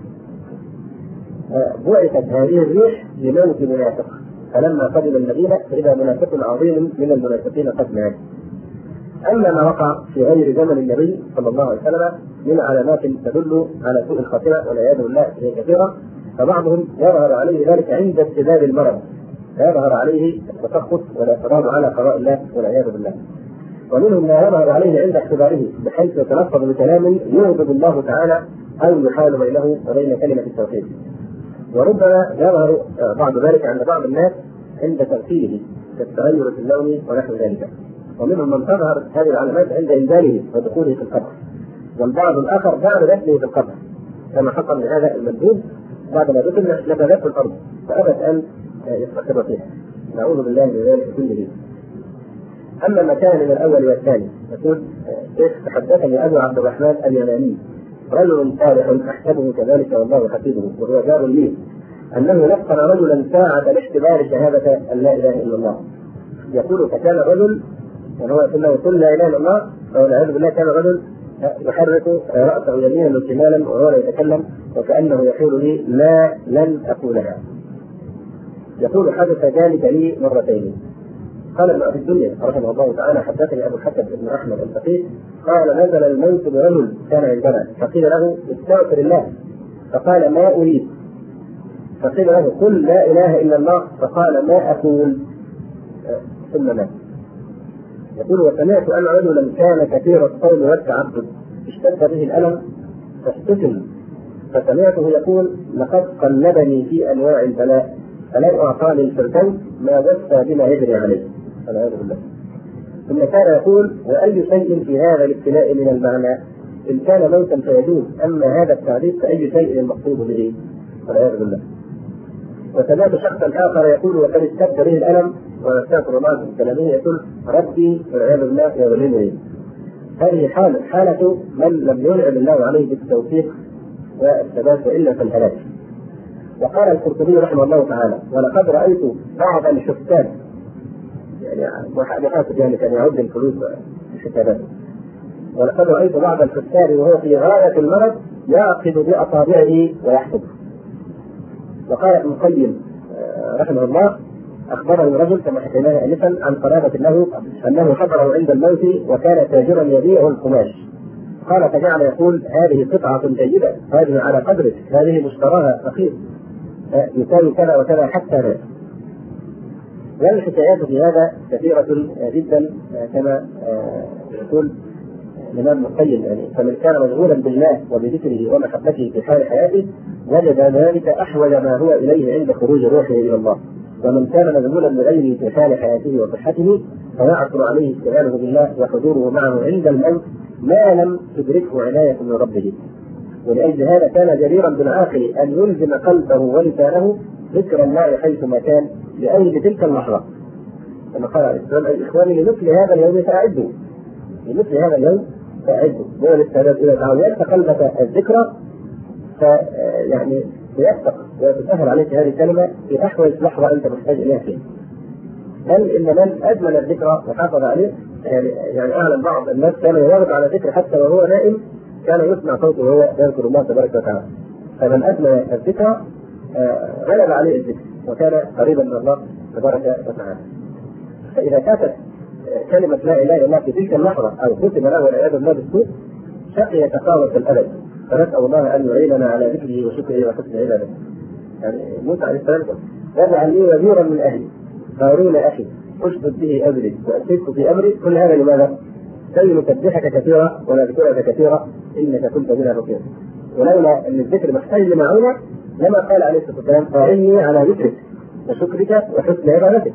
[SPEAKER 1] بعثت هذه الريح لموت منافق فلما قدم المدينة فإذا منافق عظيم من المنافقين قد مات. أما ما وقع في غير زمن النبي صلى الله عليه وسلم من علامات تدل على سوء الخاتمة والعياذ بالله كثيرة فبعضهم يظهر عليه ذلك عند اشتداد المرض يظهر عليه التسخط والاعتراض على قضاء الله والعياذ بالله، ومنهم ما يظهر عليه عند اختباره بحيث يتلفظ بكلام يغضب الله تعالى أو يحال بينه وبين كلمة التوحيد. وربما يظهر بعض ذلك عند بعض الناس عند تمثيله كالتغير في اللون ونحو ذلك، ومنهم من تظهر هذه العلامات عند إنزاله ودخوله في القبر، والبعض الآخر بعد دفنه في القبر كما حصل لهذا المندوب بعد ما دفن نبذته الأرض فأبت أن يستقر فيها، نعوذ بالله من ذلك كله. أما ما كان من الأول والثاني يقول شيخ تحدثني أبو عبد الرحمن اليماني رجل صالح أحسبه كذلك والله حسيبه وهو جار لي أنه لقن رجلا ساعة لاختبار شهادة أن لا إله إلا الله. يقول فكان رجل وهو يقول له قل لا إله إلا الله، والعياذ بالله كان رجل يحرك رأسه يمينا وشمالا وهو لا يتكلم وكأنه يقول لي لا لن أقولها. يقول حدث ذلك لي مرتين. قال ابن أبي الدنيا رحمه الله تعالى حدثني أبو الحسن بن أحمد الفقيه قال نزل الموت برجل كان عندنا فقيل له استغفر الله فقال ما أريد، فقيل له قل لا إله إلا الله فقال ما أقول ثم مات. يقول وسمعت أن رجلا كان كثير الصوم والتعبد اشتد به الألم فاحتسم فسمعته يقول لقد قلبني في أنواع البلاء فلو أعطاني الفردوس ما بث بما يجري عليه والعياذ بالله. ثم كان يقول وأي شيء في هذا الابتلاء من المعنى إن كان موتا فيجوز، أما هذا التعريف فأي شيء المقصود به والعياذ بالله. وسمعت شخصا آخر يقول وقد اشتد به الألم ويستغفر الله من كلامه يقول ربي والعياذ بالله يظلمني. هذه حالة حالة من لم ينعم الله عليه بالتوفيق والثبات إلا في الهلاك. وقال القرطبي رحمه الله تعالى ولقد رأيت بعض الحساب يعني محاسب يعني كان يعد الفلوس الحسابات، ولقد رأيت بعض الحساب وهو في غاية المرض يعقد بأصابعه ويحسب. وقال ابن القيم رحمه الله أخبره رجل كما حكيناه آنفا عن قرابة له أنه حضره عند الموت وكان تاجرا يبيع القماش، قال فجعل يقول هذه قطعة جيدة، هذه على قدرك، هذه مشتراها رخيص، يساوي كذا وكذا حتى مات. والحكايات في هذا كثيرة جدا كما يقول الإمام ابن القيم يعني فمن كان مشغولا بالله وبذكره ومحبته في حال حياته وجد ذلك أحوج ما هو إليه عند خروج روحه إلى الله، ومن كان مشغولا بغيره في حال حياته وصحته فيعثر عليه استغلاله بالله وحضوره معه عند الموت ما لم تدركه عناية من ربه. ولأجل هذا كان جديرا بالعاقل أن يلزم قلبه ولسانه ذكر الله حيثما كان لأجل تلك اللحظة. كما قال الإسلام إخواني لمثل هذا اليوم فأعدوا، لمثل هذا اليوم فأعدوا، هو الاستعداد إلى تعويض قلبك الذكرى فيعني يفتق وتسهل عليك هذه الكلمة في أحوج لحظة أنت محتاج إليها فيها. بل إن من أجمل الذكرى وحافظ عليه يعني, يعني أعلم بعض الناس كان يواظب على الذكر حتى وهو نائم كان يسمع صوته وهو يذكر الله تبارك وتعالى. فمن أجمل الذكرى غلب عليه الذكر وكان قريبا من الله تبارك وتعالى. فإذا كانت كلمة لا إله إلا الله في تلك اللحظة أو كتب له والعياذ بالله بالسوء شقي يتفاوت الأبد، فنسأل الله أن يعيننا على ذكره وشكره وحسن عبادته. يعني موسى عليه السلام واجعل لي وزيرا من أهلي هارون أخي أشدد به أمري وأشركه في أمري. كل هذا لماذا؟ كي نسبحك كثيرا ونذكرك كثيرا إنك كنت بنا بصيرا. ولولا أن الذكر محتاج لمعونة لما قال عليه الصلاة والسلام أعني على ذكرك وشكرك وحسن عبادتك.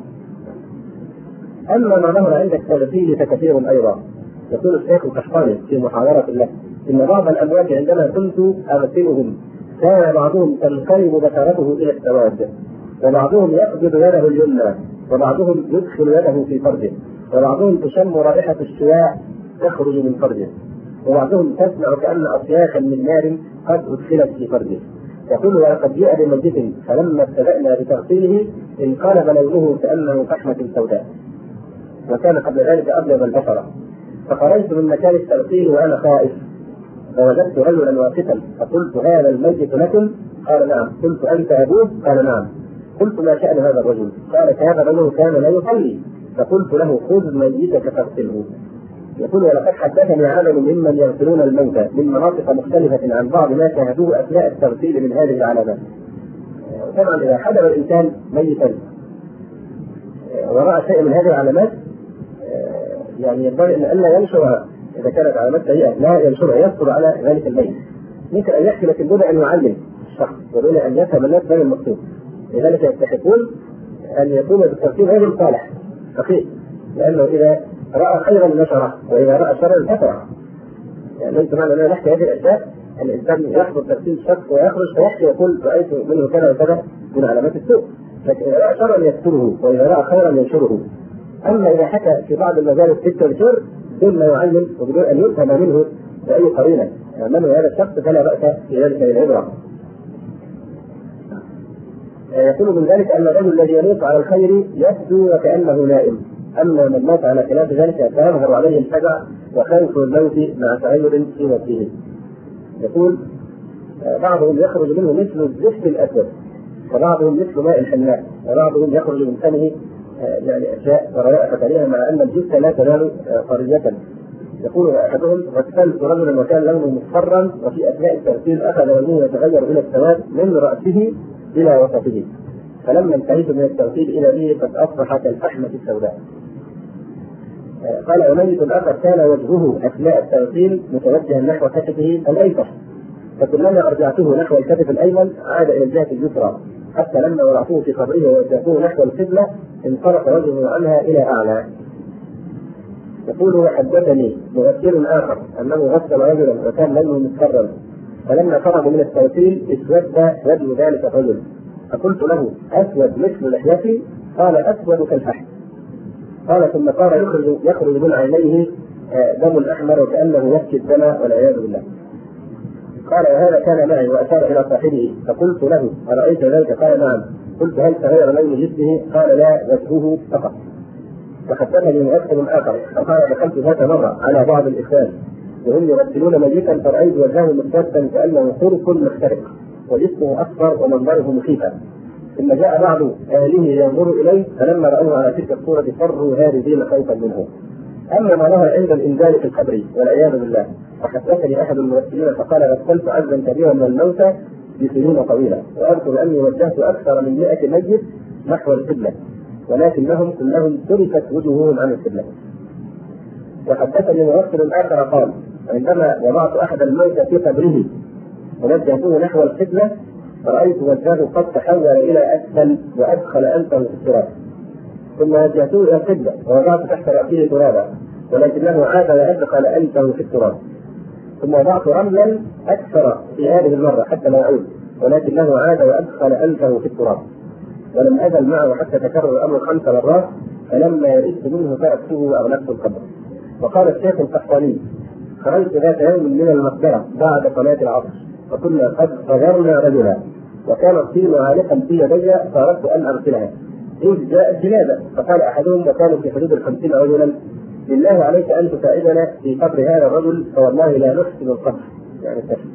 [SPEAKER 1] أما ما ظهر عندك تغفيل فكثير أيضا. يقول الشيخ القحطاني في محاضرة له إن بعض الأموات عندما كنت أغسلهم كان بعضهم تنقلب بشرته إلى السواد، وبعضهم يقبض يده اليمنى، وبعضهم يدخل يده في فرجه، وبعضهم تشم رائحة الشواء تخرج من فرجه، وبعضهم تسمع كأن أصياخا من نار قد أدخلت في فرجه. يقول ولقد جاء بمسجد فلما ابتدأنا بتغسيله انقلب لونه كأنه فحمة سوداء، وكان قبل ذلك أبيض البشرة. فخرجت من مكان التغسيل وأنا خائف فوجدت رجلا واقفا فقلت هذا الميت لكم؟ قال نعم. قلت أنت أبوه؟ قال نعم. قلت ما شأن هذا الرجل؟ قال هذا الرجل كان لا يصلي. فقلت له خذ ميتك فاغسله. يقول ولقد حدثني عالم ممن يغسلون الموتى من مناطق مختلفة عن بعض ما شاهدوه أثناء التغسيل من هذه العلامات. طبعا إذا حضر الإنسان ميتا ورأى شيء من هذه العلامات يعني ينبغي ان الا ينشرها. اذا كانت علامات سيئه لا ينشرها، يصبر على ذلك الميت. ممكن ان يحكي لكن دون ان يعلم الشخص ودون ان يفهم الناس بين المقصود. لذلك يستحقون ان يكون بالترتيب رجل صالح فقيه، لانه اذا راى خيرا نشره واذا راى شرا كفره. يعني ليس معنى ان نحكي هذه الاشياء الانسان يحضر ترتيب شخص ويخرج فيحكي يقول رايت منه كذا وكذا من علامات السوء، لكن اذا راى شرا يستره واذا راى خيرا ينشره. اما اذا حكى في بعض المجالس في التنشير بدون ما يعلم وبدون ان يفهم منه باي قرينه من هذا الشخص فلا باس في ذلك للعبره. يقول من ذلك ان الرجل الذي يموت على الخير يبدو وكانه نائم، اما من مات على خلاف ذلك فيظهر عليه الفزع وخوف الموت مع تغير في وجهه. يقول بعضهم يخرج منه مثل الزفت الاسود، وبعضهم مثل ماء الحناء، وبعضهم يخرج من فمه يعني اشياء ورائحه كريهه مع ان الجثه لا تزال طريه. يقول احدهم غسلت رجلا وكان لونه مصفرا وفي اثناء التغسيل اخذ لونه يتغير الى السواد من راسه الى وسطه، فلما انتهيت من التغسيل الى به قد اصبح كالفحمه السوداء. قال وميت الاخر كان وجهه اثناء التغسيل متوجها نحو كتفه الايسر، فكلما ارجعته نحو الكتف الايمن عاد الى الجهه اليسرى، حتى لما وضعته في قبره ووجهته نحو القبله انصرف وجهه عنها الى اعلى. يقول وحدثني مغسل اخر انه غسل رجلا وكان لونه مصفرا، فلما فرغ من التغسيل اسود وجه ذلك الرجل، فقلت له اسود مثل لحيتي؟ قال اسود كالفحم. قال ثم صار يخرج يخرج من عينيه دم احمر وكانه يبكي الدم والعياذ بالله. قال وهذا كان معي واشار الى صاحبه، فقلت له ارايت ذلك؟ قال نعم. قلت هل تغير لون جسمه؟ قال لا وجهه فقط. فحدثني مغسل اخر فقال دخلت ذات مره على بعض الاخوان وهم يغسلون ميتا فرايت وجهه مستودا كانه خرق محترق وجسمه اصفر ومنظره مخيفا، ثم جاء بعض اهله ينظر اليه فلما راوه على تلك الصوره فروا هاربين خوفا منه. اما ما ظهر عند الانزال في القبر والعياذ بالله، فحدثني احد الممثلين فقال غسلت عزا كبيرا من الموتى بسنين طويله، واذكر اني وجهت اكثر من مئة ميت نحو القبله ولكنهم كلهم تركت وجوههم عن القبله. وحدثني مغسل اخر قال عندما وضعت احد الموتى في قبره ووجهته نحو القبله رايت وجهه قد تحول الى اسفل وادخل انفه في التراب، ثم وجهته الى القبله ووضعت تحت راسه ترابا ولكنه عاد وادخل انفه في التراب، ثم وضعت رملا اكثر في هذه المره حتى لا يعود ولكنه عاد وادخل انفه في التراب، ولم ازل معه حتى تكرر الامر خمس مرات، فلما يئست منه فاكته واغلقت القبر. وقال الشيخ القحطاني خرجت ذات يوم من المقبره بعد صلاه العصر فكنا قد غيرنا رجلا وكان الطين عالقا في يدي فاردت ان ارسلها إذ جاءت جنازه، فقال احدهم وكانوا في حدود الخمسين رجلا بالله عليك ان تساعدنا في قبر هذا الرجل فوالله لا نحسن القبر يعني التشريع.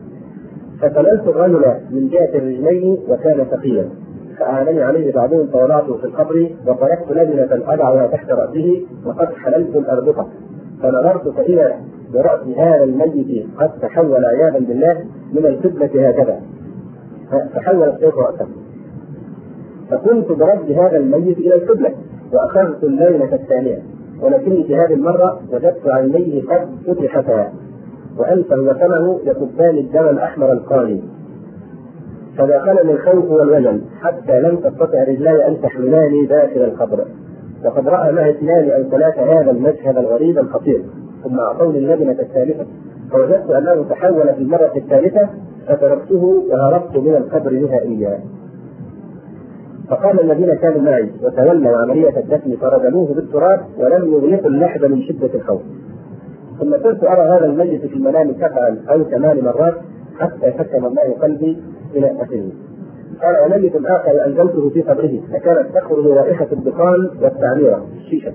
[SPEAKER 1] فتنلت الرجل من جهه الرجلين وكان ثقيلا فأعانني عليه بعضهم فوضعته في القبر وطرقت لجنة أضعها تحت رأسه وقد حللت الأربطة فنظرت فإذا برأس هذا الميت قد تحول عياذا بالله من القبلة هكذا، فحول الشيخ رأسه، فكنت برد هذا الميت إلى القبلة وأخذت الليلة الثانية، ولكني في هذه المرة وجدت عينيه قد فتحتا وأنفه وفمه يكبان الدم الأحمر القاني، فدخلني الخوف والوجل حتى لم تستطع رجلاي ان تحملاني داخل القبر، وقد راى معي اثنان او ثلاثه هذا المشهد الغريب الخطير، ثم اعطوني اللجنه الثالثه فوجدت انه تحول في المره الثالثه فتركته وهربت من القبر نهائيا. فقال الذين كانوا معي وتولوا عمليه الدفن فردموه بالتراب ولم يغلقوا اللحد من شده الخوف، ثم كنت ارى هذا الميت في المنام سبعا او ثمان مرات حتى سكن الله قلبي الى اخره. قال وميت اخر انزلته في قبره فكانت تخرج رائحه الدخان والتعميره الشيشه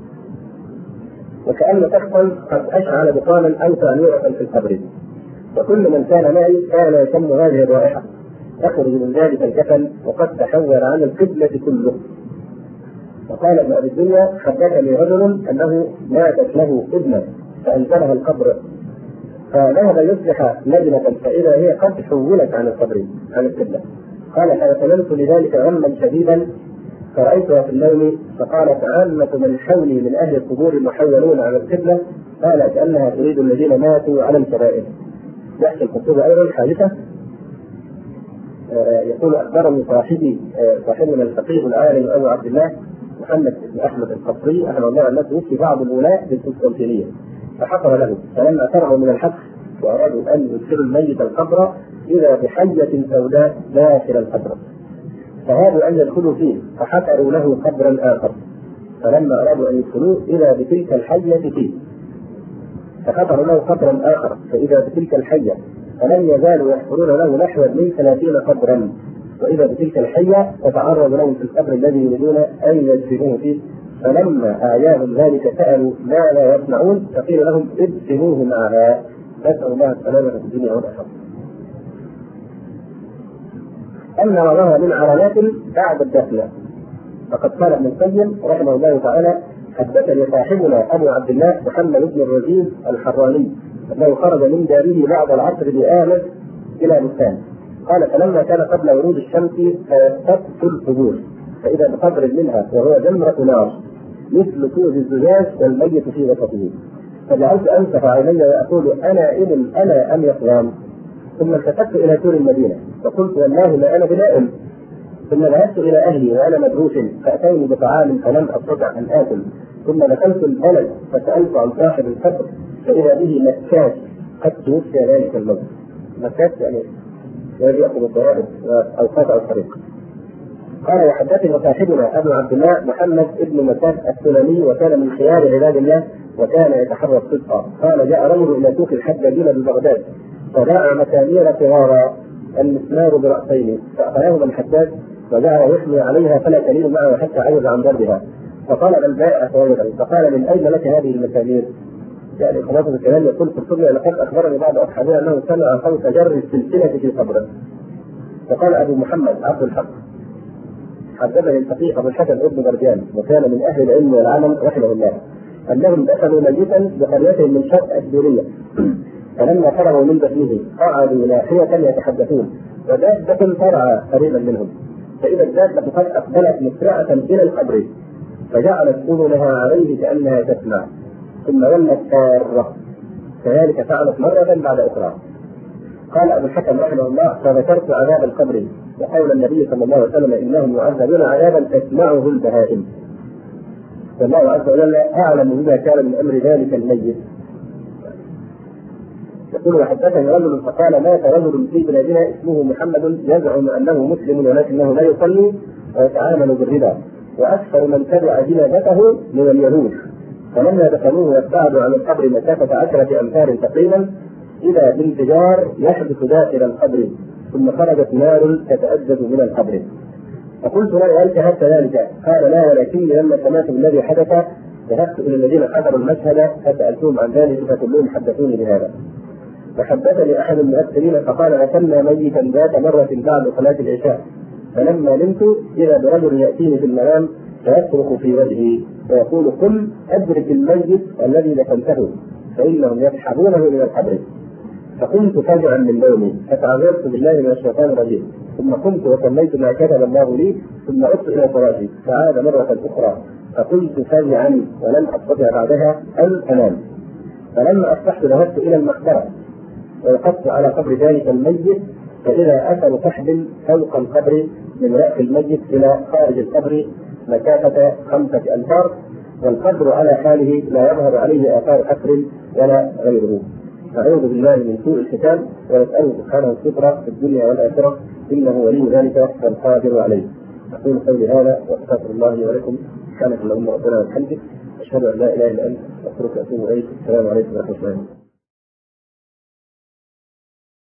[SPEAKER 1] وكان شخصا قد اشعل دخانا او تعميره في القبر، وكل من كان معي كان يشم هذه الرائحه تخرج من ذلك الكفن وقد تحول عن القبله كله. وقال ابن ابي الدنيا حدثني رجل انه ماتت له ابنه فانزلها القبر فذهب يصلح لجنة فإذا هي قد حولت عن القبر عن القبلة. قال فأتممت لذلك غما شديدا فرأيتها في النوم فقالت عامة من حولي من أهل القبور محولون على القبلة، قالت أنها تريد الذين ماتوا على الكبائر. يحكي القرطبي أيضا حادثة يقول أخبرني صاحبي صاحبنا الفقيه العالم أبو عبد الله محمد بن أحمد القصري أهل الله أنه توفي بعض الولاة بالقسطنطينية فحصل له، فلما فرغوا من الحق وأرادوا أن يدخلوا الميت القبر إذا بحية سوداء داخل القبر، فهادوا أن يدخلوا فيه فحفروا له قبرا آخر، فلما أرادوا أن يدخلوه إذا بتلك الحية فيه، فحفروا له قبرا آخر فإذا بتلك الحية، فلم يزالوا يحفرون له نحو من ثلاثين قبرا، وإذا بتلك الحية تتعرض لهم في القبر الذي يريدون أن يدفنوه فيه، فلما أعياهم ذلك سألوا ماذا يصنعون؟ فقيل لهم ادفنوه معها. نسأل الله السلامة في الدنيا والآخرة. أما وراها من علامات بعد الدفن، فقد قال ابن القيم رحمه الله تعالى: حدثني صاحبنا أبو عبد الله محمد بن الرزيز الحراني أنه خرج من داره بعد العصر بآمد إلى بستان، قال: فلما كان قبل ورود الشمس فيستقص القبور فإذا بقبر منها وهو جمرة نار مثل كوز الزجاج والميت في وسطه، فجعلت أنسف عيني وأقول: أنا إذن أنا أم يقوام؟ ثم التفت إلى سور المدينة فقلت: والله ما أنا بنائم. ثم ذهبت إلى أهلي وأنا مدروس فأتوني بطعام فلم أستطع أن آكل، ثم دخلت البلد فسألت عن صاحب القبر فإذا به مكاس قد توفي ذلك الموت. مكاس يعني الذي يأخذ الضرائب أو قاطع الطريق. قال: وحدثني صاحبنا أبو عبد الله محمد بن مكاس السلمي وكان من خيار عباد الله وكان يتحرى الصدق. قال: جاء رجل إلى سوق الحدادين ببغداد فباع مسامير صغارا المسمار برأسين، فأخذهما الحداد وجعل يحمي عليها فلا تلين معه حتى عجز عن ضربها، فطلب البائع فوجده فقال: من أين لك هذه المسامير؟ يعني خلاصة الكلام يقول قرطبي: لقد أخبرني بعض أصحابنا أنه سمع صوت جر السلسلة في قبره. فقال أبو محمد عبد الحق: حدثني الفقيه أبو الحسن ابن برجان وكان من أهل العلم والعمل رحمه الله أنهم دفنوا ميتا بقرية من شرق السورية، فلما فرغوا من دفنه قعدوا ناحية يتحدثون ودابة ترعى قريبا منهم، فإذا الدابة قد أقبلت مسرعة إلى القبر فجعلت أذنها عليه كأنها تسمع، ثم ولت سارة، كذلك فعلت مرة بعد أخرى. قال أبو الحكم رحمه الله: فذكرت عذاب القبر وقول النبي صلى الله عليه وسلم: إنهم يعذبون عذابا تسمعه البهائم، والله عز وجل أعلم بما كان من أمر ذلك الميت. يقول: وحدثني رجل فقال: مات رجل في بلادنا اسمه محمد يزعم أنه مسلم ولكنه لا يصلي ويتعامل بالربا، وأكثر من تبع جنازته من اليهود، فلما دفنوه وابتعدوا عن القبر مسافة عشرة أمتار تقريبا إذا بانفجار يحدث داخل القبر، ثم خرجت نار تتأجج من القبر. فقلت له: هل شهدت ذلك؟ قال: لا، ولكني لما سمعت بالذي حدث ذهبت إلى الذين حضروا المشهد فسألتهم عن ذلك فكلهم حدثوني بهذا. فحدثني أحد المؤثرين فقال: أتمنى ميتا ذات مرة بعد صلاة العشاء، فلما نمت إذا برجل يأتيني في المنام فيصرخ في وجهي ويقول: قل أدرك الميت الذي دفنته فإنهم يسحبونه من القبر. فقمت فزعا من نومي فتعوذت بالله من الشيطان الرجيم، ثم قمت وصليت ما كتب الله لي، ثم عدت إلى صلاتي فعاد مرة أخرى، فقمت فزعا ولم أستطع بعدها أن أنام. فلما أصبحت ذهبت إلى المقبرة ووقفت على قبر ذلك الميت فإذا أثر سحب فوق القبر من رأس الميت إلى خارج القبر مسافة خمسة أمتار، والقبر على حاله لا يظهر عليه آثار حفر ولا غيره. نعوذ بالله من سوء الختام ونسأله سبحانه الستر في الدنيا والآخرة، إنه ولي ذلك والقادر عليه. أقول قولي هذا وأستغفر الله لي ولكم. سبحانك اللهم ربنا وبحمدك، أشهد أن لا إله إلا أنت، أستغفرك وأتوب إليك. السلام عليكم ورحمة الله.